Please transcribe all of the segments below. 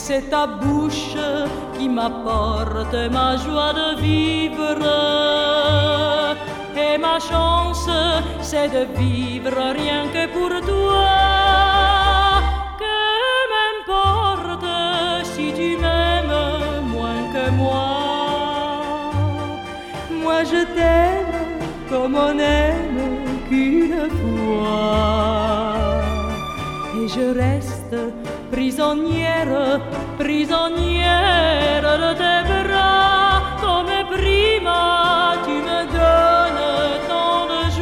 c'est ta bouche qui m'apporte ma joie de vivre. Et ma chance, c'est de vivre rien que pour toi. Que m'importe si tu m'aimes moins que moi. Moi je t'aime comme on aime qu'une fois. Et je reste prisonnière, prisonnière de tes bras. Comme prima tu me donnes tant de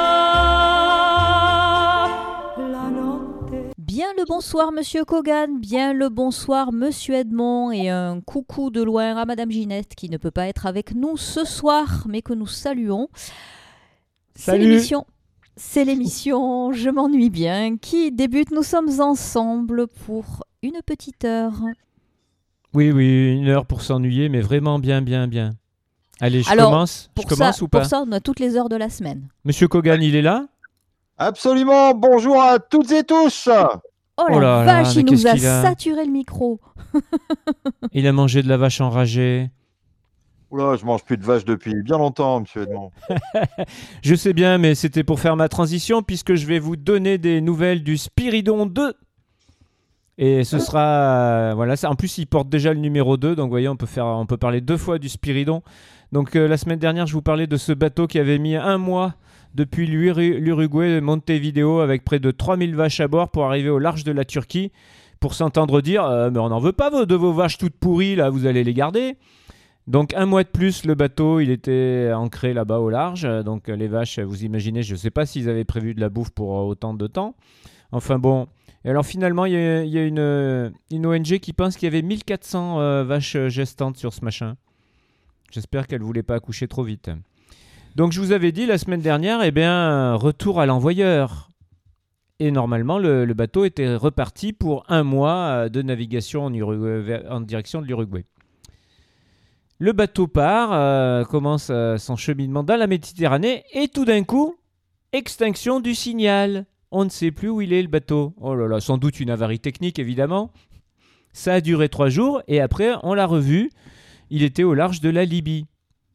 joie. La notte. Bien le bonsoir Monsieur Kogan, bien le bonsoir Monsieur Edmond et un coucou de loin à Madame Ginette qui ne peut pas être avec nous ce soir mais que nous saluons. Salut. C'est l'émission Je m'ennuie bien qui débute. Nous sommes ensemble pour une petite heure. Oui, une heure pour s'ennuyer, mais vraiment bien. Allez, je Alors, commence ou pas? Pour ça, on a toutes les heures de la semaine. Monsieur Kogan, il est là? Absolument, bonjour à toutes et tous. Oh Oh la là là, vache, mais il nous qu'est-ce a qu'il a saturé le micro. Il a mangé de la vache enragée. Oula, je mange plus de vache depuis bien longtemps, monsieur Edmond. Je sais bien, mais c'était pour faire ma transition puisque je vais vous donner des nouvelles du Spiridon 2. Et ce sera... voilà, ça, en plus, il porte déjà le numéro 2, donc vous voyez, on peut parler 2 fois du Spiridon. Donc la semaine dernière, je vous parlais de ce bateau qui avait mis 1 mois depuis l'Uruguay, Montevideo, avec près de 3000 vaches à bord pour arriver au large de la Turquie, pour s'entendre dire mais on n'en veut pas de vos vaches toutes pourries, là, vous allez les garder. Donc 1 mois de plus, le bateau, il était ancré là-bas au large. Donc les vaches, vous imaginez, je ne sais pas s'ils avaient prévu de la bouffe pour autant de temps. Enfin bon. Et alors finalement, il y a une ONG qui pense qu'il y avait 1400 vaches gestantes sur ce machin. J'espère qu'elle ne voulait pas accoucher trop vite. Donc je vous avais dit la semaine dernière, retour à l'envoyeur. Et normalement, le bateau était reparti pour 1 mois de navigation en direction de l'Uruguay. Le bateau part, commence son cheminement dans la Méditerranée et tout d'un coup, extinction du signal. On ne sait plus où il est le bateau. Oh là là, sans doute une avarie technique évidemment. Ça a duré 3 jours et après on l'a revu. Il était au large de la Libye.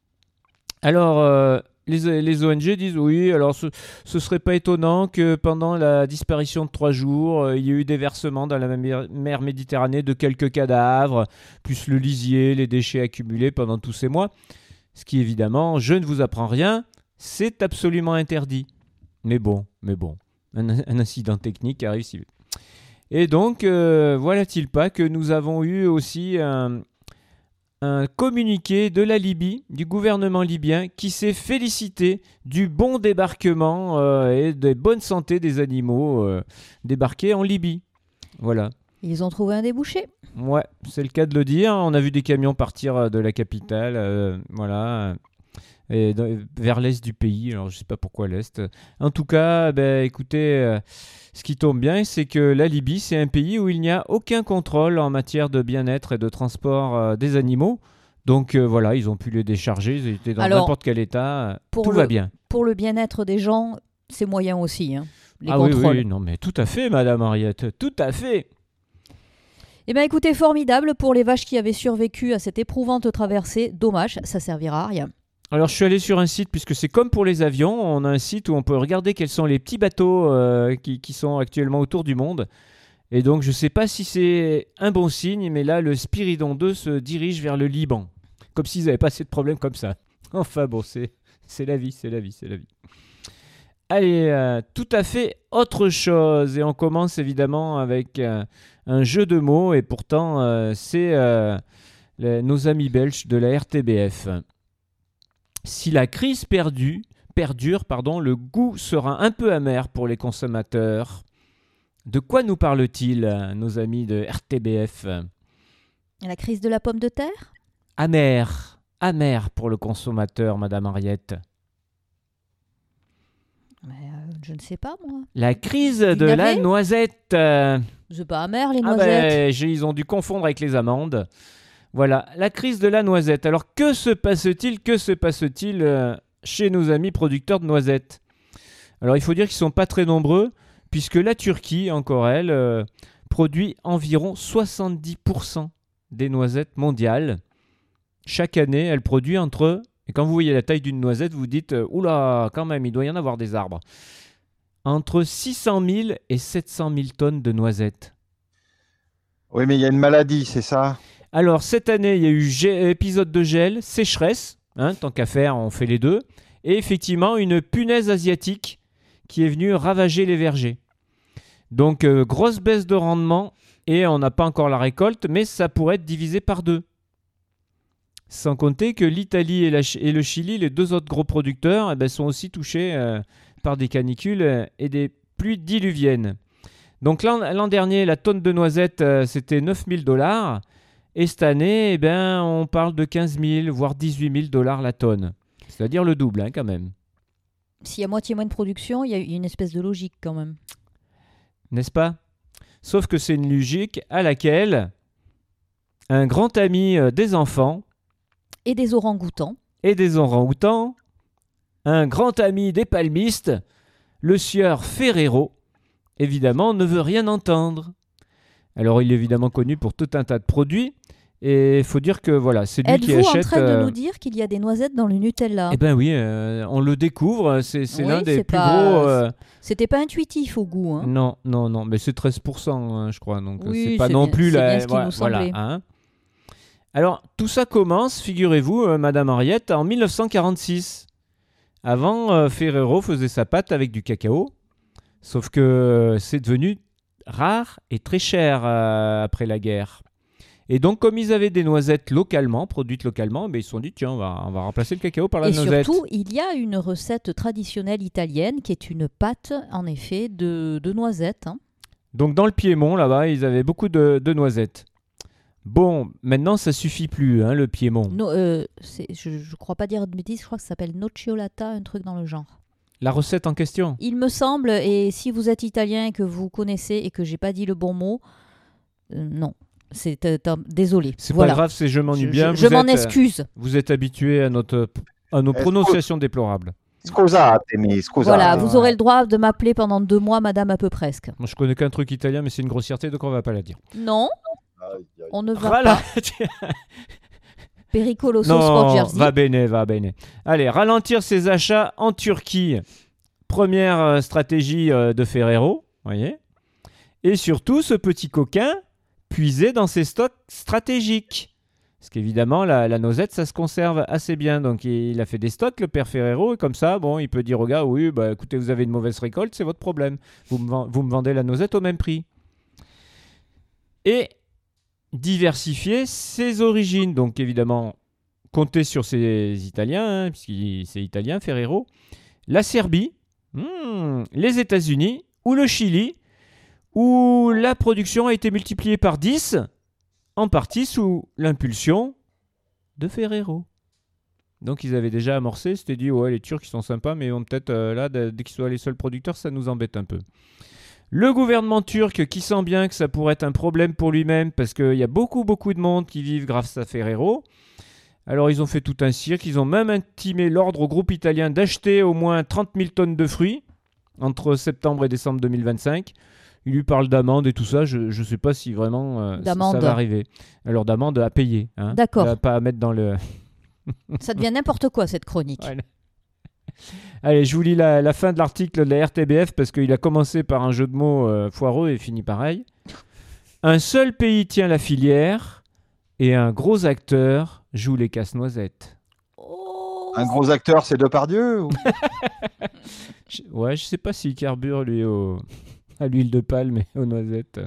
Alors les ONG disent oui, alors ce serait pas étonnant que pendant la disparition de 3 jours, il y ait eu des versements dans la mer Méditerranée de quelques cadavres, plus le lisier, les déchets accumulés pendant tous ces mois. Ce qui évidemment, je ne vous apprends rien, c'est absolument interdit. Mais bon, un incident technique arrive si vite. Et donc, voilà-t-il pas que nous avons eu aussi un communiqué de la Libye, du gouvernement libyen, qui s'est félicité du bon débarquement et de bonne santé des animaux débarqués en Libye. Voilà. Ils ont trouvé un débouché. Ouais, c'est le cas de le dire. On a vu des camions partir de la capitale, et vers l'est du pays. Alors, je ne sais pas pourquoi l'est. En tout cas, écoutez, ce qui tombe bien, c'est que la Libye, c'est un pays où il n'y a aucun contrôle en matière de bien-être et de transport des animaux. Donc voilà, ils ont pu les décharger. Ils étaient dans n'importe quel état. Tout va bien. Pour le bien-être des gens, c'est moyen aussi, hein, les contrôles. contrôles. Oui, non, mais tout à fait, Madame Henriette, tout à fait. Eh bien, écoutez, formidable pour les vaches qui avaient survécu à cette éprouvante traversée. Dommage, ça servira à rien. Alors, je suis allé sur un site, puisque c'est comme pour les avions, on a un site où on peut regarder quels sont les petits bateaux qui sont actuellement autour du monde. Et donc, je ne sais pas si c'est un bon signe, mais là, le Spiridon 2 se dirige vers le Liban. Comme s'ils n'avaient pas assez de problèmes comme ça. Enfin bon, c'est la vie. Allez, tout à fait autre chose. Et on commence évidemment avec un jeu de mots. Et pourtant, c'est nos amis belges de la RTBF. Si la crise perdure, le goût sera un peu amer pour les consommateurs. De quoi nous parle-t-il, nos amis de RTBF? La crise de la pomme de terre? Amer pour le consommateur, Madame Henriette. Je ne sais pas, moi. La crise de la noisette. C'est pas amer, les noisettes. Ils ont dû confondre avec les amandes. Voilà, la crise de la noisette. Alors, que se passe-t-il chez nos amis producteurs de noisettes? Alors, il faut dire qu'ils ne sont pas très nombreux, puisque la Turquie, encore elle, produit environ 70% des noisettes mondiales. Chaque année, elle produit entre... Et quand vous voyez la taille d'une noisette, vous dites « Oula, quand même, il doit y en avoir des arbres ». Entre 600 000 et 700 000 tonnes de noisettes. Oui, mais il y a une maladie, c'est ça? Alors, cette année, il y a eu épisode de gel, sécheresse, hein, tant qu'à faire, on fait les deux, et effectivement, une punaise asiatique qui est venue ravager les vergers. Donc, grosse baisse de rendement, et on n'a pas encore la récolte, mais ça pourrait être divisé par 2. Sans compter que l'Italie et le Chili, les 2 autres gros producteurs, sont aussi touchés par des canicules et des pluies diluviennes. Donc l'an dernier, la tonne de noisettes, c'était 9 000 $. Et cette année, on parle de 15 000, voire 18 000 $ la tonne. C'est-à-dire le double, hein, quand même. S'il y a moitié moins de production, il y a une espèce de logique quand même. N'est-ce pas? Sauf que c'est une logique à laquelle un grand ami des enfants et des orang-outans, un grand ami des palmistes, le sieur Ferrero, évidemment, ne veut rien entendre. Alors, il est évidemment connu pour tout un tas de produits. Et il faut dire que voilà, c'est lui qui achète... Êtes-vous en train de nous dire qu'il y a des noisettes dans le Nutella? Eh bien oui, on le découvre. C'est l'un des plus gros... C'était pas intuitif au goût. Hein. Non. Mais c'est 13%, hein, je crois. Donc, oui, c'est pas non plus... C'est bien ce qui nous semblait. Hein. Alors, tout ça commence, figurez-vous, Madame Henriette, en 1946. Avant, Ferrero faisait sa pâte avec du cacao. Sauf que c'est devenu rare et très cher après la guerre. Et donc, comme ils avaient des noisettes produites localement, ils se sont dit, tiens, on va remplacer le cacao par la noisette. Et surtout, il y a une recette traditionnelle italienne qui est une pâte, en effet, de noisettes. Hein. Donc, dans le Piémont, là-bas, ils avaient beaucoup de noisettes. Bon, maintenant, ça suffit plus, hein, le Piémont. Je crois pas dire de bêtises, je crois que ça s'appelle nocciolata, un truc dans le genre. La recette en question? Il me semble, et si vous êtes italien et que vous connaissez et que j'ai pas dit le bon mot, non. Désolé. C'est voilà. Pas grave, c'est je m'ennuie bien. Je m'en excuse. Vous êtes habitué à nos prononciations déplorables. Scusatemi. Voilà, vous aurez le droit de m'appeler pendant 2 mois, madame, à peu presque. Moi, je connais qu'un truc italien, mais c'est une grossièreté, donc on va pas la dire. Non, on ne va pas. Pericoloso Sport Jersey. Va bene. Allez, ralentir ses achats en Turquie. Première stratégie de Ferrero, voyez. Et surtout, ce petit coquin puiser dans ses stocks stratégiques. Parce qu'évidemment, la noisette, ça se conserve assez bien. Donc, il a fait des stocks, le père Ferrero, et comme ça, il peut dire au gars, oui, écoutez, vous avez une mauvaise récolte, c'est votre problème. Vous me vendez la noisette au même prix. Et diversifier ses origines. Donc, évidemment, compter sur ses Italiens, hein, puisqu'il c'est italien, Ferrero. La Serbie, les États-Unis ou le Chili, où la production a été multipliée par 10, en partie sous l'impulsion de Ferrero. Donc ils avaient déjà amorcé, c'était dit, ouais, les Turcs ils sont sympas, mais peut-être là, dès qu'ils soient les seuls producteurs, ça nous embête un peu. Le gouvernement turc qui sent bien que ça pourrait être un problème pour lui-même, parce qu'il y a beaucoup de monde qui vivent grâce à Ferrero. Alors ils ont fait tout un cirque, ils ont même intimé l'ordre au groupe italien d'acheter au moins 30 000 tonnes de fruits entre septembre et décembre 2025. Il lui parle d'amende et tout ça. Je ne sais pas si vraiment ça va arriver. Alors d'amende à payer. Hein, d'accord. Pas à mettre dans le... Ça devient n'importe quoi cette chronique. Ouais. Allez, je vous lis la fin de l'article de la RTBF parce qu'il a commencé par un jeu de mots foireux et fini pareil. Un seul pays tient la filière et un gros acteur joue les casse-noisettes. Oh, un gros acteur, c'est Depardieu ou... Ouais, je sais pas s'il carbure lui à l'huile de palme et aux noisettes.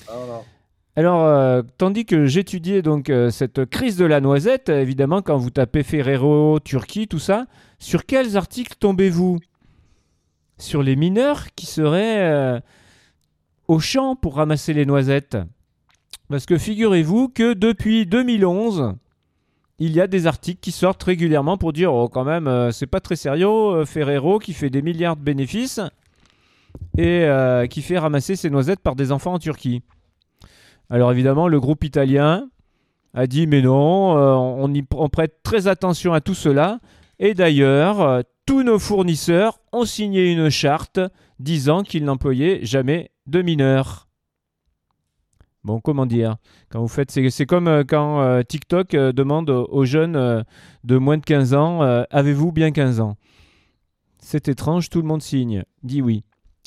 Alors, tandis que j'étudiais donc cette crise de la noisette, évidemment, quand vous tapez Ferrero, Turquie, tout ça, sur quels articles tombez-vous? Sur les mineurs qui seraient au champ pour ramasser les noisettes. Parce que figurez-vous que depuis 2011, il y a des articles qui sortent régulièrement pour dire « Oh, quand même, c'est pas très sérieux, Ferrero qui fait des milliards de bénéfices et qui fait ramasser ses noisettes par des enfants en Turquie. » Alors évidemment, le groupe italien a dit « Mais non, on prête très attention à tout cela. » Et d'ailleurs, tous nos fournisseurs ont signé une charte disant qu'ils n'employaient jamais de mineurs. Bon, comment dire? Quand vous faites, c'est comme quand TikTok demande aux jeunes de moins de 15 ans, avez-vous bien 15 ans? C'est étrange, tout le monde signe, dit oui.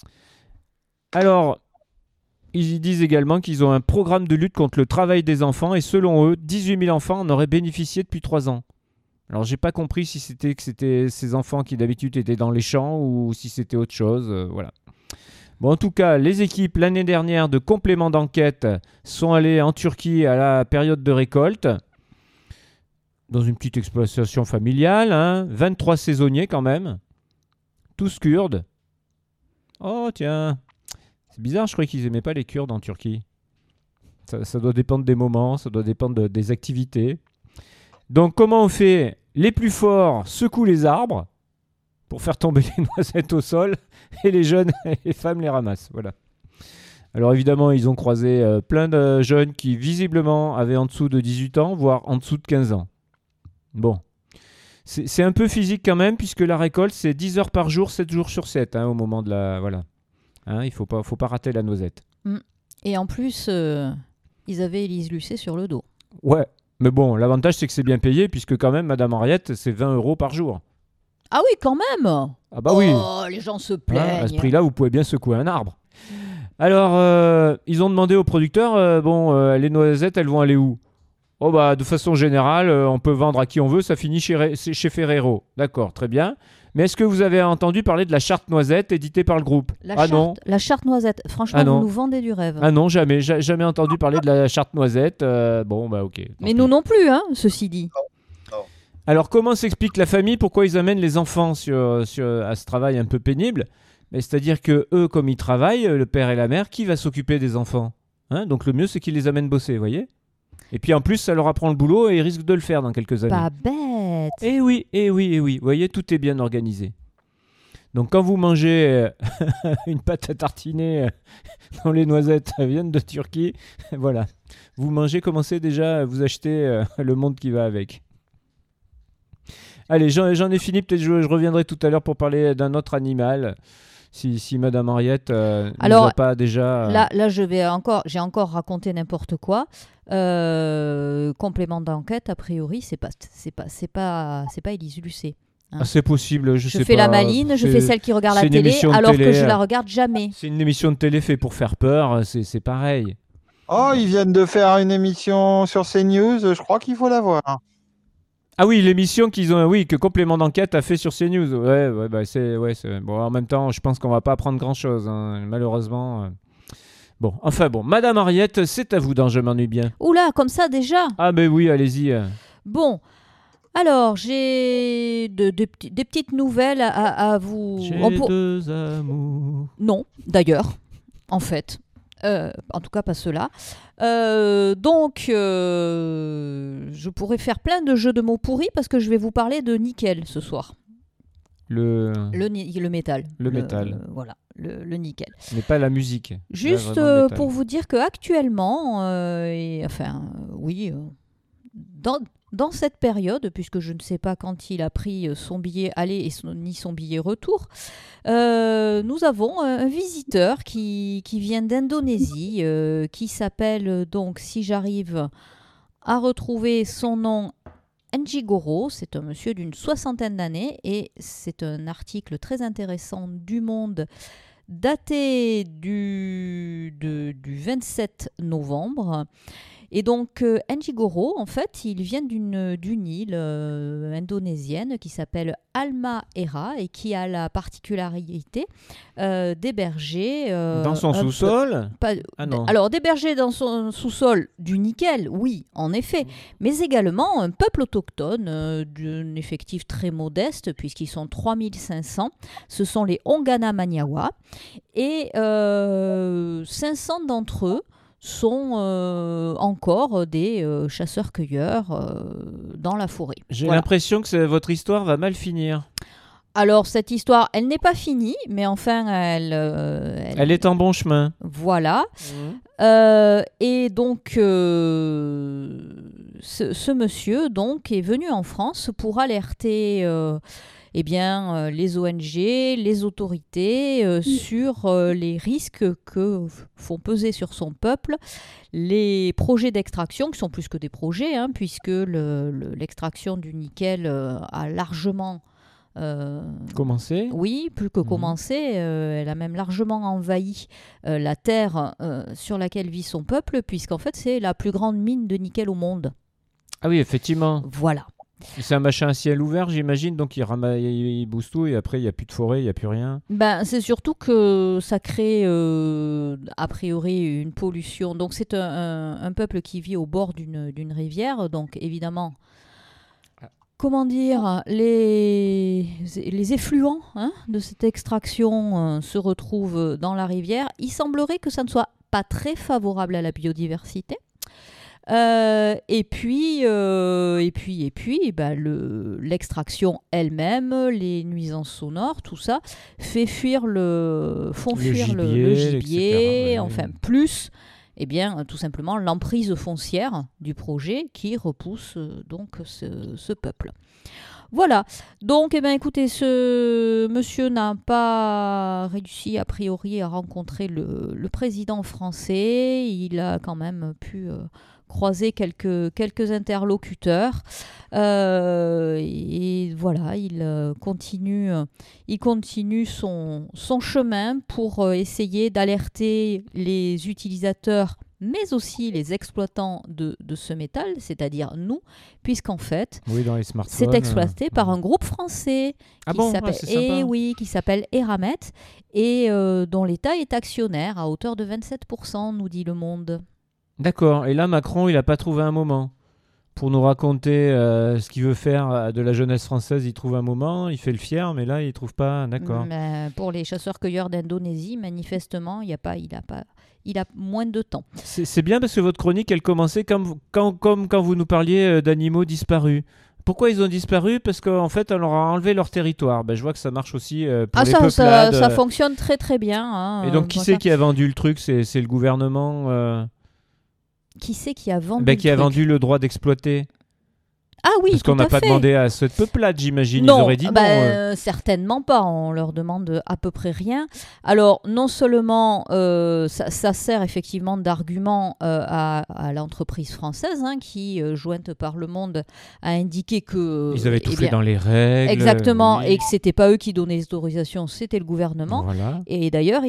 Alors, ils disent également qu'ils ont un programme de lutte contre le travail des enfants et selon eux, 18 000 enfants en auraient bénéficié depuis 3 ans. Alors, j'ai pas compris si c'était ces enfants qui d'habitude étaient dans les champs ou si c'était autre chose. Voilà. Bon, en tout cas, les équipes l'année dernière de complément d'enquête sont allées en Turquie à la période de récolte, dans une petite exploitation familiale, 23 saisonniers quand même, tous kurdes. Oh tiens, c'est bizarre, je croyais qu'ils n'aimaient pas les Kurdes en Turquie. Ça doit dépendre des moments, ça doit dépendre des activités. Donc comment on fait? Les plus forts secouent les arbres pour faire tomber les noisettes au sol et les jeunes et les femmes les ramassent. Voilà. Alors évidemment, ils ont croisé plein de jeunes qui visiblement avaient en dessous de 18 ans, voire en dessous de 15 ans. Bon. C'est un peu physique quand même, puisque la récolte, c'est 10 heures par jour, 7 jours sur 7, au moment de la... Voilà. Il faut pas rater la noisette. Et en plus, ils avaient Élise Lucet sur le dos. Ouais, mais bon, l'avantage, c'est que c'est bien payé, puisque quand même, Madame Henriette, c'est 20 € par jour. Ah oui, quand même. Ah bah oui. Oh, les gens se plaignent. À ce prix-là, vous pouvez bien secouer un arbre. Alors, ils ont demandé au producteur, les noisettes, elles vont aller où? Oh bah, de façon générale, on peut vendre à qui on veut, ça finit chez Ferrero. D'accord, très bien. Mais est-ce que vous avez entendu parler de la charte noisette éditée par le groupe? Non. La charte noisette. Franchement, vous nous vendez du rêve. Ah non, jamais entendu parler de la charte noisette. Bon, bah ok. Mais nous non plus, ceci dit. Non. Alors, comment s'explique la famille? Pourquoi ils amènent les enfants à ce travail un peu pénible? C'est-à-dire que eux, comme ils travaillent, le père et la mère, qui va s'occuper des enfants? Donc le mieux, c'est qu'ils les amènent bosser, vous voyez? Et puis en plus, ça leur apprend le boulot et ils risquent de le faire dans quelques années. Pas bête. Eh oui. Vous voyez, tout est bien organisé. Donc quand vous mangez une pâte à tartiner dont les noisettes viennent de Turquie, voilà. Vous mangez, commencez déjà à vous acheter le monde qui va avec. Allez, j'en ai fini. Peut-être je reviendrai tout à l'heure pour parler d'un autre animal. Si Madame Henriette nous a pas déjà... Là, j'ai encore raconté n'importe quoi. Complément d'enquête, a priori, c'est pas Élise Lucet. C'est possible, je sais pas. Je fais la maline, je fais celle qui regarde la télé, alors que je la regarde jamais. C'est une émission de télé faite pour faire peur, c'est pareil. Oh, ils viennent de faire une émission sur CNews, je crois qu'il faut la voir. Ah oui, l'émission que Complément d'enquête a fait sur CNews. Ouais, bon, en même temps, je pense qu'on va pas apprendre grand-chose, malheureusement. Bon, Madame Henriette, c'est à vous dans Je m'ennuie bien. Oula, comme ça déjà? Ah ben oui, allez-y. Bon, alors j'ai des petites nouvelles à vous... J'ai deux amours. Non, d'ailleurs, en fait. En tout cas, pas ceux-là. Donc, je pourrais faire plein de jeux de mots pourris parce que je vais vous parler de nickel ce soir. Le métal. Le métal. Voilà, le nickel. Mais pas la musique. Juste pour vous dire qu'actuellement, dans cette période, puisque je ne sais pas quand il a pris son billet aller ni son billet retour, nous avons un visiteur qui vient d'Indonésie, qui s'appelle donc, si j'arrive à retrouver son nom, Njigoro. C'est un monsieur d'une 60aine d'années et c'est un article très intéressant du Monde daté du 27 novembre. Et donc, Njigoro, en fait, il vient d'une île indonésienne qui s'appelle Halmahera et qui a la particularité d'héberger... dans son sous-sol non. Alors, d'héberger dans son sous-sol du nickel, oui, en effet, mais également un peuple autochtone d'un effectif très modeste, puisqu'ils sont 3500. Ce sont les Ongana Maniawa. Et 500 d'entre eux sont encore des chasseurs-cueilleurs dans la forêt. J'ai l'impression que votre histoire va mal finir. Alors, cette histoire, elle n'est pas finie, mais enfin, elle est en bon chemin. Voilà. Et donc, ce monsieur donc, est venu en France pour alerter eh bien, les ONG, les autorités sur les risques que font peser sur son peuple les projets d'extraction, qui sont plus que des projets, hein, puisque l'extraction du nickel a largement... Commencer. Oui, plus que commencer, elle a même largement envahi la terre sur laquelle vit son peuple, puisqu'en fait c'est la plus grande mine de nickel au monde. Ah oui, effectivement. Voilà. C'est un machin à ciel ouvert, j'imagine, donc il booste tout et après il n'y a plus de forêt, il n'y a plus rien. Ben, c'est surtout que ça crée a priori une pollution. Donc c'est un peuple qui vit au bord d'une rivière, donc évidemment... Comment dire, les effluents de cette extraction se retrouvent dans la rivière. Il semblerait que ça ne soit pas très favorable à la biodiversité. Et puis, l'extraction elle-même, les nuisances sonores, tout ça, font fuir le gibier, etc. enfin plus... Eh bien, tout simplement, l'emprise foncière du projet qui repousse donc ce peuple. Voilà. Donc, eh bien, écoutez, ce monsieur n'a pas réussi, a priori, à rencontrer le président français. Il a quand même pu croiser quelques interlocuteurs. Et voilà, il continue son chemin pour essayer d'alerter les utilisateurs, mais aussi les exploitants de ce métal, c'est-à-dire nous, puisqu'en fait, dans les smartphones, c'est exploité par un groupe français qui s'appelle Eramet et dont l'État est actionnaire à hauteur de 27%, nous dit Le Monde. D'accord. Et là, Macron, il n'a pas trouvé un moment pour nous raconter ce qu'il veut faire de la jeunesse française. Il trouve un moment, il fait le fier, mais là, il ne trouve pas. D'accord. Pour les chasseurs-cueilleurs d'Indonésie, manifestement, il a moins de temps. C'est bien parce que votre chronique, elle commençait comme quand vous nous parliez d'animaux disparus. Pourquoi ils ont disparu? Parce qu'en fait, on leur a enlevé leur territoire. Je vois que ça marche aussi pour les peuplades. Ça fonctionne très très bien. Et donc, qui c'est qui a vendu le truc? C'est le gouvernement Qui c'est qui a vendu qui a vendu le droit d'exploiter? Ah oui, parce qu'on n'a pas demandé à cette peuplade, j'imagine. Non, ils auraient dit non. Certainement pas. On leur demande à peu près rien. Alors, non seulement ça sert effectivement d'argument à l'entreprise française, qui, jointe par Le Monde, a indiqué que... Ils avaient tout fait dans les règles. Exactement, et que c'était pas eux qui donnaient les autorisations, c'était le gouvernement. Voilà. Et d'ailleurs,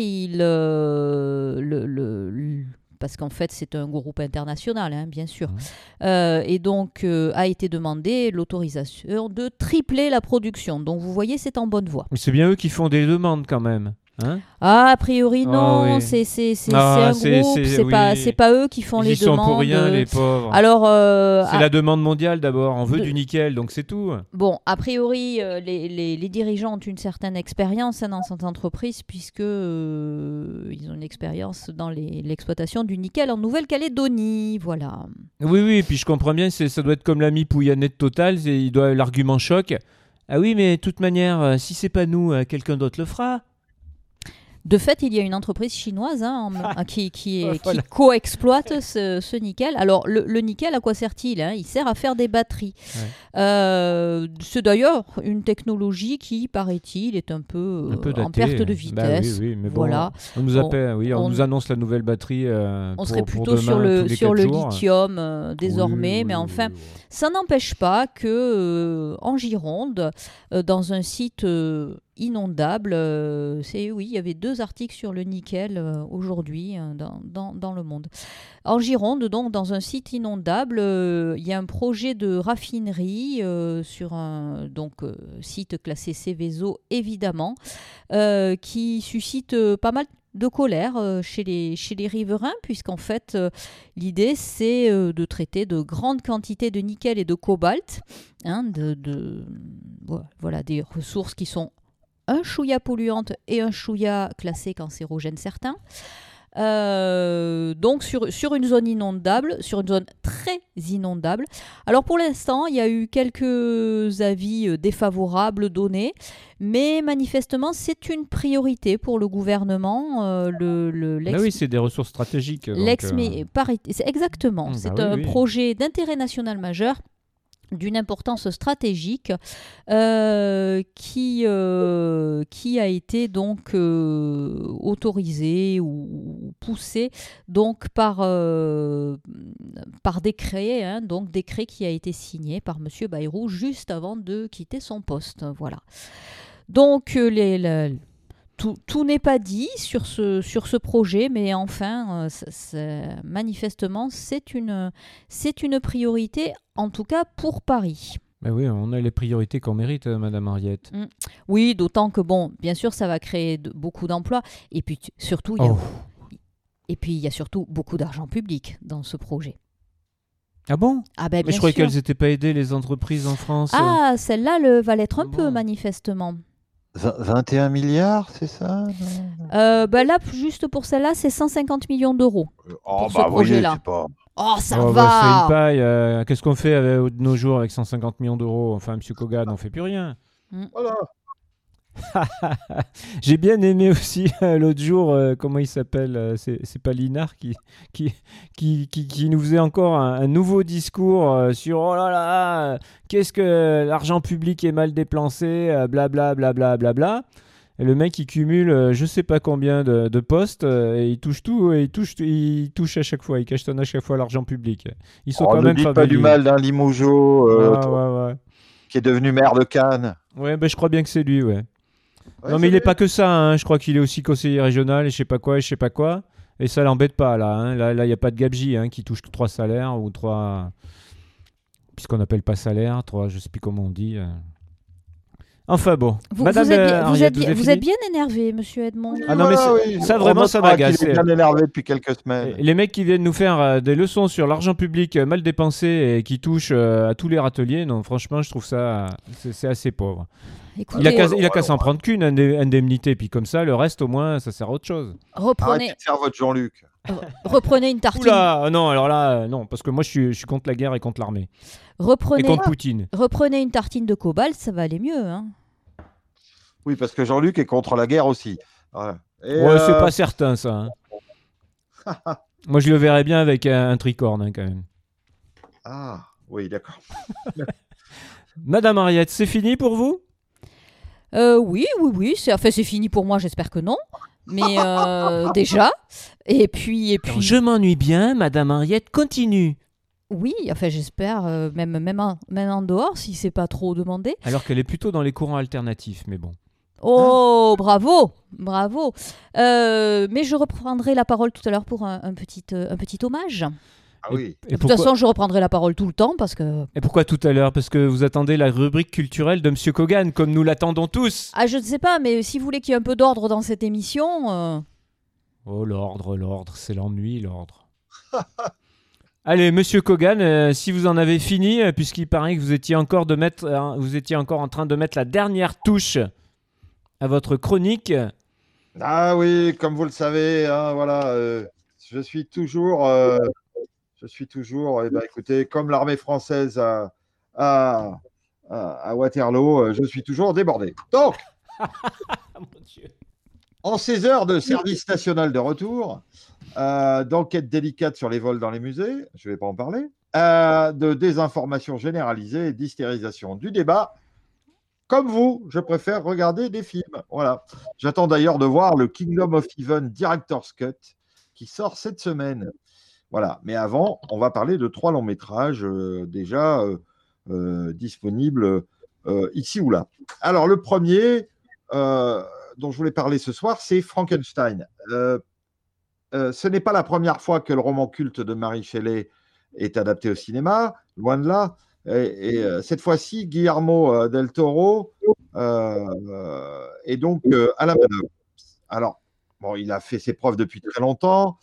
parce qu'en fait, c'est un groupe international, bien sûr. Et donc, a été demandé l'autorisation de tripler la production. Donc, vous voyez, c'est en bonne voie. Mais c'est bien eux qui font des demandes quand même. A priori, non. C'est un groupe. C'est pas eux qui font les demandes. Ils sont pour rien, les pauvres. Alors, c'est la demande mondiale d'abord. On veut du nickel, donc c'est tout. Bon, a priori, les dirigeants ont une certaine expérience dans cette entreprise puisque ils ont une expérience dans l'exploitation du nickel en Nouvelle-Calédonie. Voilà. Oui, et puis je comprends bien. Ça doit être comme l'ami Pouyanné de Total. L'argument choc. Ah oui, mais de toute manière, si c'est pas nous, quelqu'un d'autre le fera. De fait, il y a une entreprise chinoise qui co-exploite ce nickel. Alors, le nickel, à quoi sert-il? Il sert à faire des batteries. Ouais. C'est d'ailleurs une technologie qui, paraît-il, est un peu en perte de vitesse. Oui, mais bon, voilà. On nous annonce la nouvelle batterie. On serait plutôt sur le lithium désormais, mais enfin, ça n'empêche pas que en Gironde, dans un site inondable. Il y avait 2 articles sur le nickel aujourd'hui dans Le Monde. En Gironde, donc, dans un site inondable, il y a un projet de raffinerie sur un site classé Céveso, évidemment, qui suscite pas mal de colère chez les riverains, puisqu'en fait, l'idée, c'est de traiter de grandes quantités de nickel et de cobalt, des ressources qui sont un chouïa polluante et un chouïa classé cancérogène certain. Donc sur une zone inondable, sur une zone très inondable. Alors pour l'instant, il y a eu quelques avis défavorables donnés, mais manifestement, c'est une priorité pour le gouvernement. Oui, c'est des ressources stratégiques. Exactement. C'est un projet d'intérêt national majeur. d'une importance stratégique qui a été donc autorisé ou poussé donc par décret, hein, donc décret qui a été signé par Monsieur Bayrou juste avant de quitter son poste. Voilà. Donc tout n'est pas dit sur ce projet, mais enfin, manifestement, c'est une priorité, en tout cas pour Paris. Ben oui, on a les priorités qu'on mérite, Madame Henriette. Oui, d'autant que, bon, bien sûr, ça va créer beaucoup d'emplois. Et puis, surtout, il y a surtout beaucoup d'argent public dans ce projet. Ah bon? Ah ben, mais je croyais qu'elles n'étaient pas aidées, les entreprises en France. Ah, celle-là va l'être un peu, manifestement. 21 milliards, c'est ça? Là, juste pour celle-là, c'est 150 millions d'euros pour ce projet-là. C'est pas... Oh, ça va va. C'est une paille. Qu'est-ce qu'on fait de nos jours avec 150 millions d'euros? Enfin, M. Kogan, on fait plus rien. Voilà. J'ai bien aimé aussi l'autre jour, comment il s'appelle, c'est pas Linard qui nous faisait encore un nouveau discours sur oh là là, qu'est-ce que l'argent public est mal dépensé, blabla blabla blabla. Et le mec il cumule je sais pas combien de postes et il touche tout et il touche à chaque fois, il cachetonne à chaque fois l'argent public. Ils sont quand même ne dites pas du mal d'un Limougeot ouais. qui est devenu maire de Cannes. Ouais, je crois bien que c'est lui, ouais. Ouais, non, mais il n'est pas que ça, hein. Je crois qu'il est aussi conseiller régional et je sais pas quoi. Et ça l'embête pas, là. Hein. Là, il n'y a pas de gabegie qui touche 3 salaires ou 3... Puisqu'on n'appelle pas salaire, 3, je sais plus comment on dit. Enfin bon. Vous êtes bien énervé, Monsieur Edmond. Ah non, mais ça vraiment, ça m'agace. Il est bien énervé depuis quelques semaines. Les mecs qui viennent nous faire des leçons sur l'argent public mal dépensé et qui touchent à tous les râteliers, non, franchement, je trouve ça c'est assez pauvre. Écoutez, il a qu'à s'en prendre qu'une indemnité, puis comme ça, le reste, au moins, ça sert à autre chose. Arrêtez de faire votre Jean-Luc. Reprenez une tartine. Oula, non, alors là, non, parce que moi, je suis contre la guerre et contre l'armée. Et contre Poutine. Reprenez une tartine de cobalt, ça va aller mieux. Hein. Oui, parce que Jean-Luc est contre la guerre aussi. Voilà. C'est pas certain, ça. Hein. Moi, je le verrais bien avec un tricorne, quand même. Ah, oui, d'accord. Madame Henriette, c'est fini pour vous? Oui. C'est fini pour moi, j'espère que non. Mais déjà. Et puis... Alors, je m'ennuie bien, Madame Henriette, continue. Oui, enfin j'espère, même en dehors, si c'est pas trop demandé. Alors qu'elle est plutôt dans les courants alternatifs, mais bon. Oh, bravo. Mais je reprendrai la parole tout à l'heure pour un petit hommage. Ah oui. De toute façon, je reprendrai la parole tout le temps parce que... Et pourquoi tout à l'heure? Parce que vous attendez la rubrique culturelle de Monsieur Kogan, comme nous l'attendons tous. Ah, je ne sais pas, mais si vous voulez qu'il y ait un peu d'ordre dans cette émission... Oh, l'ordre, c'est l'ennui, l'ordre. Allez, Monsieur Kogan, si vous en avez fini, puisqu'il paraît que vous étiez encore en train de mettre la dernière touche à votre chronique. Ah oui, comme vous le savez, hein, voilà, je suis toujours, écoutez, comme l'armée française à Waterloo, je suis toujours débordé. Donc, Mon Dieu. en ces heures de service national de retour, d'enquête délicate sur les vols dans les musées, je ne vais pas en parler, de désinformation généralisée et d'hystérisation du débat. Comme vous, je préfère regarder des films. Voilà. J'attends d'ailleurs de voir le Kingdom of Heaven Director's Cut qui sort cette semaine. Voilà. Mais avant, on va parler de 3 longs métrages déjà disponibles ici ou là. Alors, le premier dont je voulais parler ce soir, c'est Frankenstein. Ce n'est pas la première fois que le roman culte de Mary Shelley est adapté au cinéma, loin de là. Et cette fois-ci, Guillermo del Toro est donc à la manœuvre. Alors, bon, il a fait ses preuves depuis très longtemps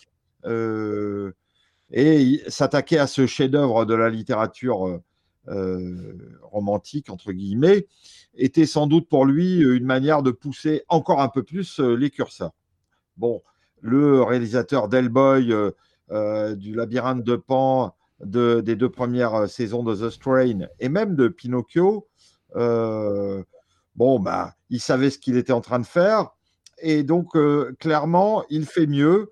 et s'attaquer à ce chef-d'œuvre de la littérature romantique, entre guillemets, était sans doute pour lui une manière de pousser encore un peu plus les curseurs. Bon, le réalisateur d'Hellboy, du Labyrinthe de Pan, des 2 premières saisons de The Strain et même de Pinocchio, il savait ce qu'il était en train de faire et donc clairement il fait mieux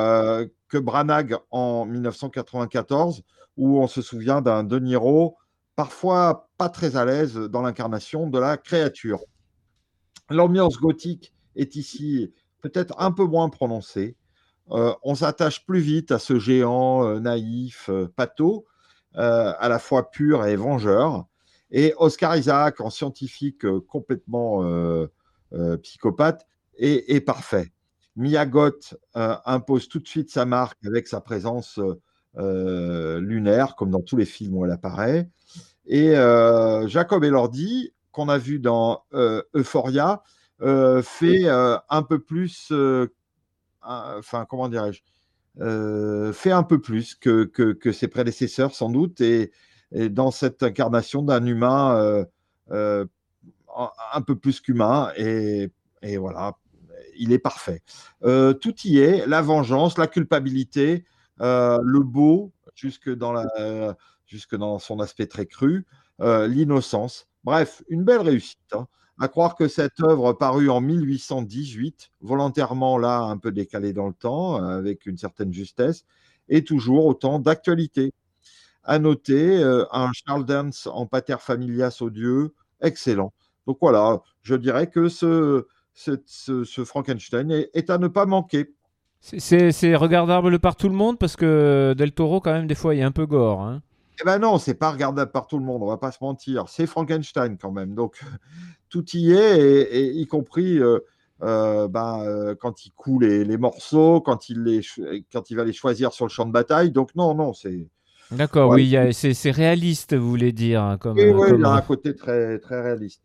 que Branagh en 1994 où on se souvient d'un De Niro parfois pas très à l'aise dans l'incarnation de la créature. L'ambiance gothique est ici peut-être un peu moins prononcée. On s'attache plus vite à ce géant naïf, pâteau, à la fois pur et vengeur. Et Oscar Isaac, en scientifique complètement psychopathe, est parfait. Mia Goth impose tout de suite sa marque avec sa présence lunaire, comme dans tous les films où elle apparaît. Et Jacob Elordi, qu'on a vu dans Euphoria, fait un peu plus, enfin, comment dirais-je, fait un peu plus que ses prédécesseurs, sans doute, et dans cette incarnation d'un humain euh, un peu plus qu'humain, et voilà, il est parfait. Tout y est, la vengeance, la culpabilité, le beau, jusque dans son aspect très cru, l'innocence. Bref, une belle réussite, hein. À croire que cette œuvre parue en 1818, volontairement là un peu décalée dans le temps, avec une certaine justesse, est toujours autant d'actualité. À noter, un Charles Dance en pater familias odieux, excellent. Donc voilà, je dirais que ce Frankenstein est à ne pas manquer. C'est regardable par tout le monde parce que Del Toro, quand même, des fois, il est un peu gore, hein. Eh ben non, c'est pas regardable par tout le monde, on va pas se mentir. C'est Frankenstein quand même. Donc tout y est, et y compris quand il coud les morceaux, quand il va les choisir sur le champ de bataille. Donc non, non, c'est. D'accord, Ouais, oui, c'est réaliste, vous voulez dire, hein, oui, oui, il comme... a un côté très, très réaliste.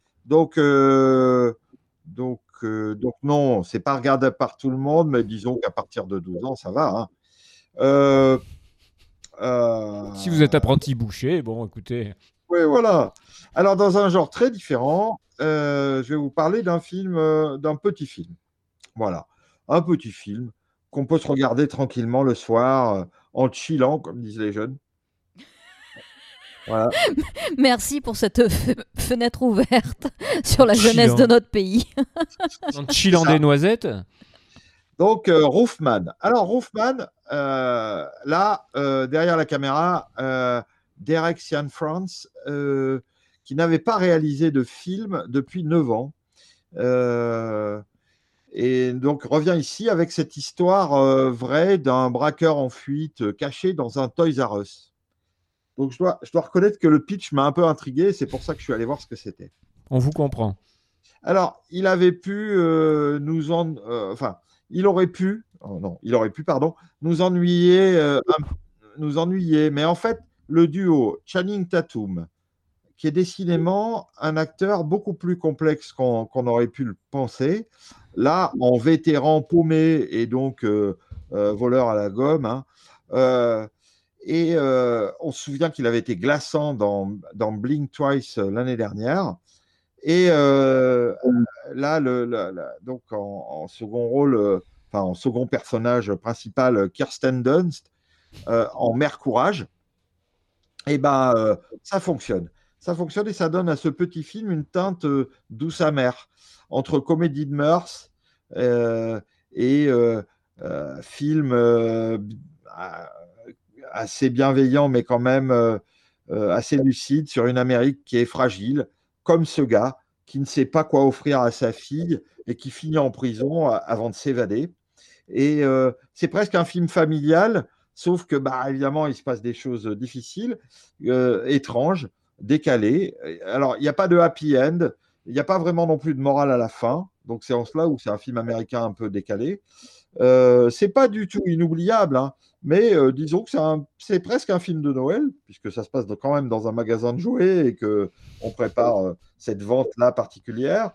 Donc non, c'est pas regardable par tout le monde, mais disons qu'à partir de 12 ans, ça va, hein. Euh, Si vous êtes euh, apprenti boucher, bon, écoutez... oui, voilà. Alors, dans un genre très différent, je vais vous parler d'un film, d'un petit film. Voilà. Un petit film qu'on peut se regarder tranquillement le soir, en chillant, comme disent les jeunes. Voilà. Merci pour cette fenêtre ouverte sur la jeunesse Chillant. de notre pays. En C'est chillant ça. des noisettes. Donc, Roofman. Alors, Roofman, là, derrière la caméra, Derek Cianfrance, qui n'avait pas réalisé de film depuis 9 ans. Et donc, revient ici avec cette histoire vraie d'un braqueur en fuite caché dans un Toys R Us. Donc, je dois reconnaître que le pitch m'a un peu intrigué, c'est pour ça que je suis allé voir ce que c'était. On vous comprend. Alors, il avait pu enfin, il aurait pu, oh non, il aurait pu, pardon, nous ennuyer. Mais en fait, le duo Channing Tatum, qui est décidément un acteur beaucoup plus complexe qu'on aurait pu le penser, là, en vétéran paumé et donc voleur à la gomme, hein, on se souvient qu'il avait été glaçant dans Blink Twice l'année dernière. Et là, donc en second rôle, enfin en second personnage principal, Kirsten Dunst, en Mère Courage, et ben ça fonctionne. Ça fonctionne et ça donne à ce petit film une teinte douce amère, entre comédie de mœurs et film assez bienveillant, mais quand même assez lucide sur une Amérique qui est fragile, comme ce gars qui ne sait pas quoi offrir à sa fille et qui finit en prison avant de s'évader. Et c'est presque un film familial, sauf que, bah, évidemment, il se passe des choses difficiles, étranges, décalées. Alors, il n'y a pas de happy end, il n'y a pas vraiment non plus de morale à la fin. Donc, c'est en cela où c'est un film américain un peu décalé. C'est pas du tout inoubliable, hein, mais disons que c'est presque un film de Noël, puisque ça se passe quand même dans un magasin de jouets et qu'on prépare cette vente-là particulière.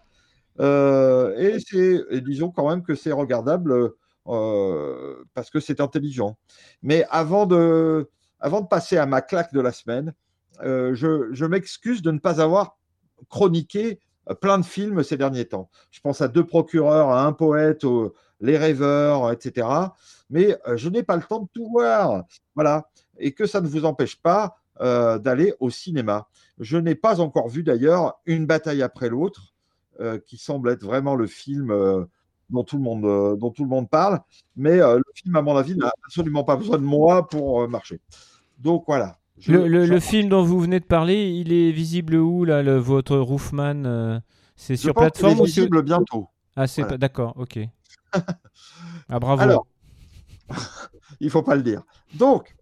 Et disons quand même que c'est regardable parce que c'est intelligent. Mais avant de passer à ma claque de la semaine, je m'excuse de ne pas avoir chroniqué plein de films ces derniers temps. Je pense à Deux procureurs, à Un poète, Les rêveurs, etc. Mais je n'ai pas le temps de tout voir. Voilà. Et que ça ne vous empêche pas d'aller au cinéma. Je n'ai pas encore vu d'ailleurs Une bataille après l'autre, qui semble être vraiment le film dont tout le monde parle. Mais le film, à mon avis, n'a absolument pas besoin de moi pour marcher. Donc voilà. Le film dont vous venez de parler, il est visible où, là, votre Roofman c'est sur plateforme ou visible bientôt. Ah, c'est pas... D'accord, ok. Ah, bravo. Alors, il faut pas le dire. Donc,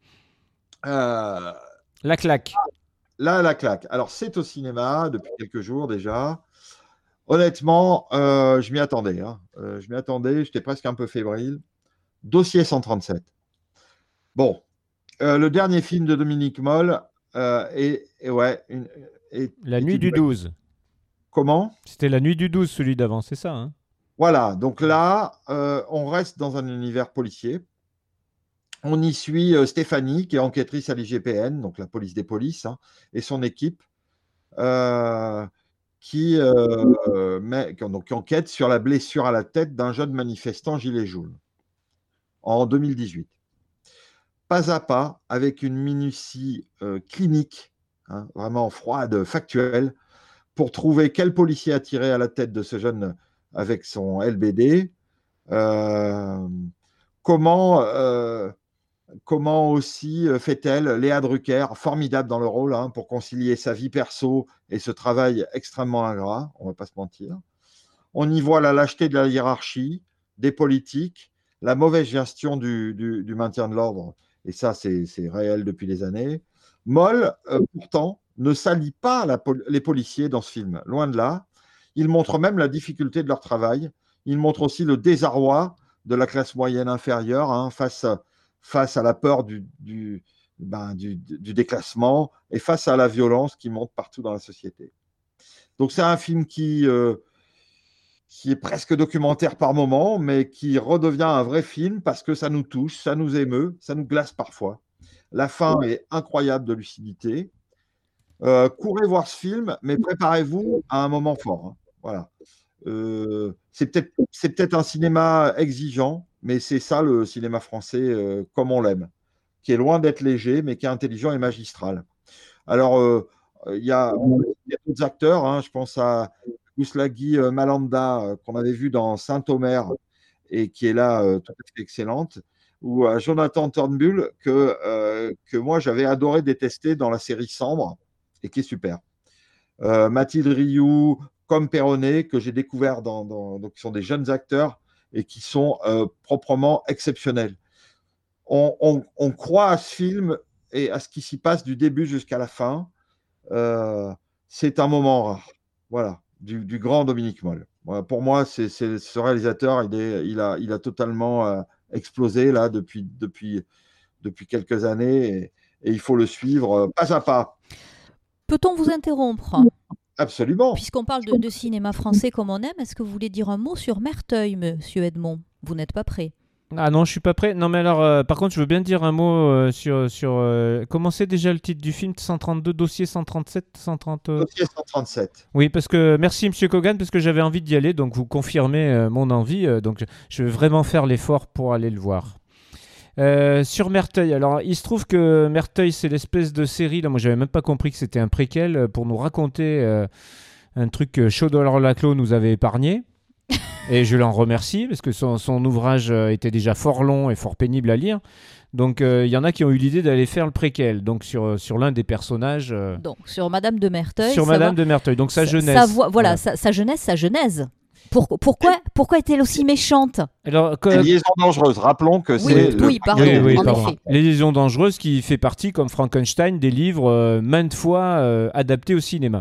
la claque. Là, la claque. Alors, c'est au cinéma depuis quelques jours déjà. Honnêtement, je m'y attendais. Je m'y attendais, j'étais presque un peu fébrile. Dossier 137. Bon, le dernier film de Dominique Moll est La nuit du 12. Comment ? C'était la nuit du 12, celui d'avant, c'est ça, hein ? Voilà, donc là, on reste dans un univers policier. On y suit Stéphanie, qui est enquêtrice à l'IGPN, donc la police des polices, et son équipe, qui enquête sur la blessure à la tête d'un jeune manifestant gilet jaune en 2018. Pas à pas, avec une minutie clinique, vraiment froide, factuelle, pour trouver quel policier a tiré à la tête de ce jeune avec son LBD, comment aussi fait-elle, Léa Drucker, formidable dans le rôle, pour concilier sa vie perso et ce travail extrêmement ingrat, on ne va pas se mentir. On y voit la lâcheté de la hiérarchie, des politiques, la mauvaise gestion du maintien de l'ordre, et ça c'est réel depuis des années. Moll, pourtant, ne salit pas les policiers dans ce film, loin de là. Il montre même la difficulté de leur travail. Il montre aussi le désarroi de la classe moyenne inférieure face à la peur du déclassement et face à la violence qui monte partout dans la société. Donc c'est un film qui est presque documentaire par moment, mais qui redevient un vrai film parce que ça nous touche, ça nous émeut, ça nous glace parfois. La fin est incroyable de lucidité. Courez voir ce film, mais préparez-vous à un moment fort. Voilà. C'est peut-être un cinéma exigeant, mais c'est ça le cinéma français comme on l'aime, qui est loin d'être léger, mais qui est intelligent et magistral. Alors, il y a d'autres acteurs, je pense à Gouslagi Malanda, qu'on avait vu dans Saint-Omer, et qui est là tout à fait excellente, ou à Jonathan Turnbull, que moi j'avais adoré détester dans la série Sambre, et qui est super. Mathilde Rioux, comme Perronnet, que j'ai découvert donc, qui sont des jeunes acteurs et qui sont proprement exceptionnels. On croit à ce film et à ce qui s'y passe du début jusqu'à la fin. C'est un moment rare. Voilà, du grand Dominique Moll. Voilà, pour moi, ce réalisateur, il a totalement explosé là depuis quelques années et il faut le suivre pas à pas. Peut-on vous interrompre ? Absolument. Puisqu'on parle de cinéma français comme on aime, est-ce que vous voulez dire un mot sur Merteuil, monsieur Edmond ? Vous n'êtes pas prêt ? Ah non, je suis pas prêt. Non, mais alors, par contre, je veux bien dire un mot sur comment c'est déjà le titre du film 132, dossier 137, 130... Dossier 137. Oui, parce que merci monsieur Kogan, parce que j'avais envie d'y aller, donc vous confirmez mon envie, donc je vais vraiment faire l'effort pour aller le voir. Sur Merteuil, alors il se trouve que Merteuil, c'est l'espèce de série, là moi j'avais même pas compris que c'était un préquel, pour nous raconter un truc que Chaudolard Laclos nous avait épargné. Et je l'en remercie parce que son ouvrage était déjà fort long et fort pénible à lire. Donc il y en a qui ont eu l'idée d'aller faire le préquel, donc sur l'un des personnages. Donc sur Madame de Merteuil. Sur Madame de Merteuil, donc sa jeunesse. Sa jeunesse, sa genèse. Pourquoi est-elle aussi méchante ? Alors, Les liaisons dangereuses, rappelons que c'est... Pardon. Effet. Les liaisons dangereuses qui fait partie, comme Frankenstein, des livres maintes fois adaptés au cinéma.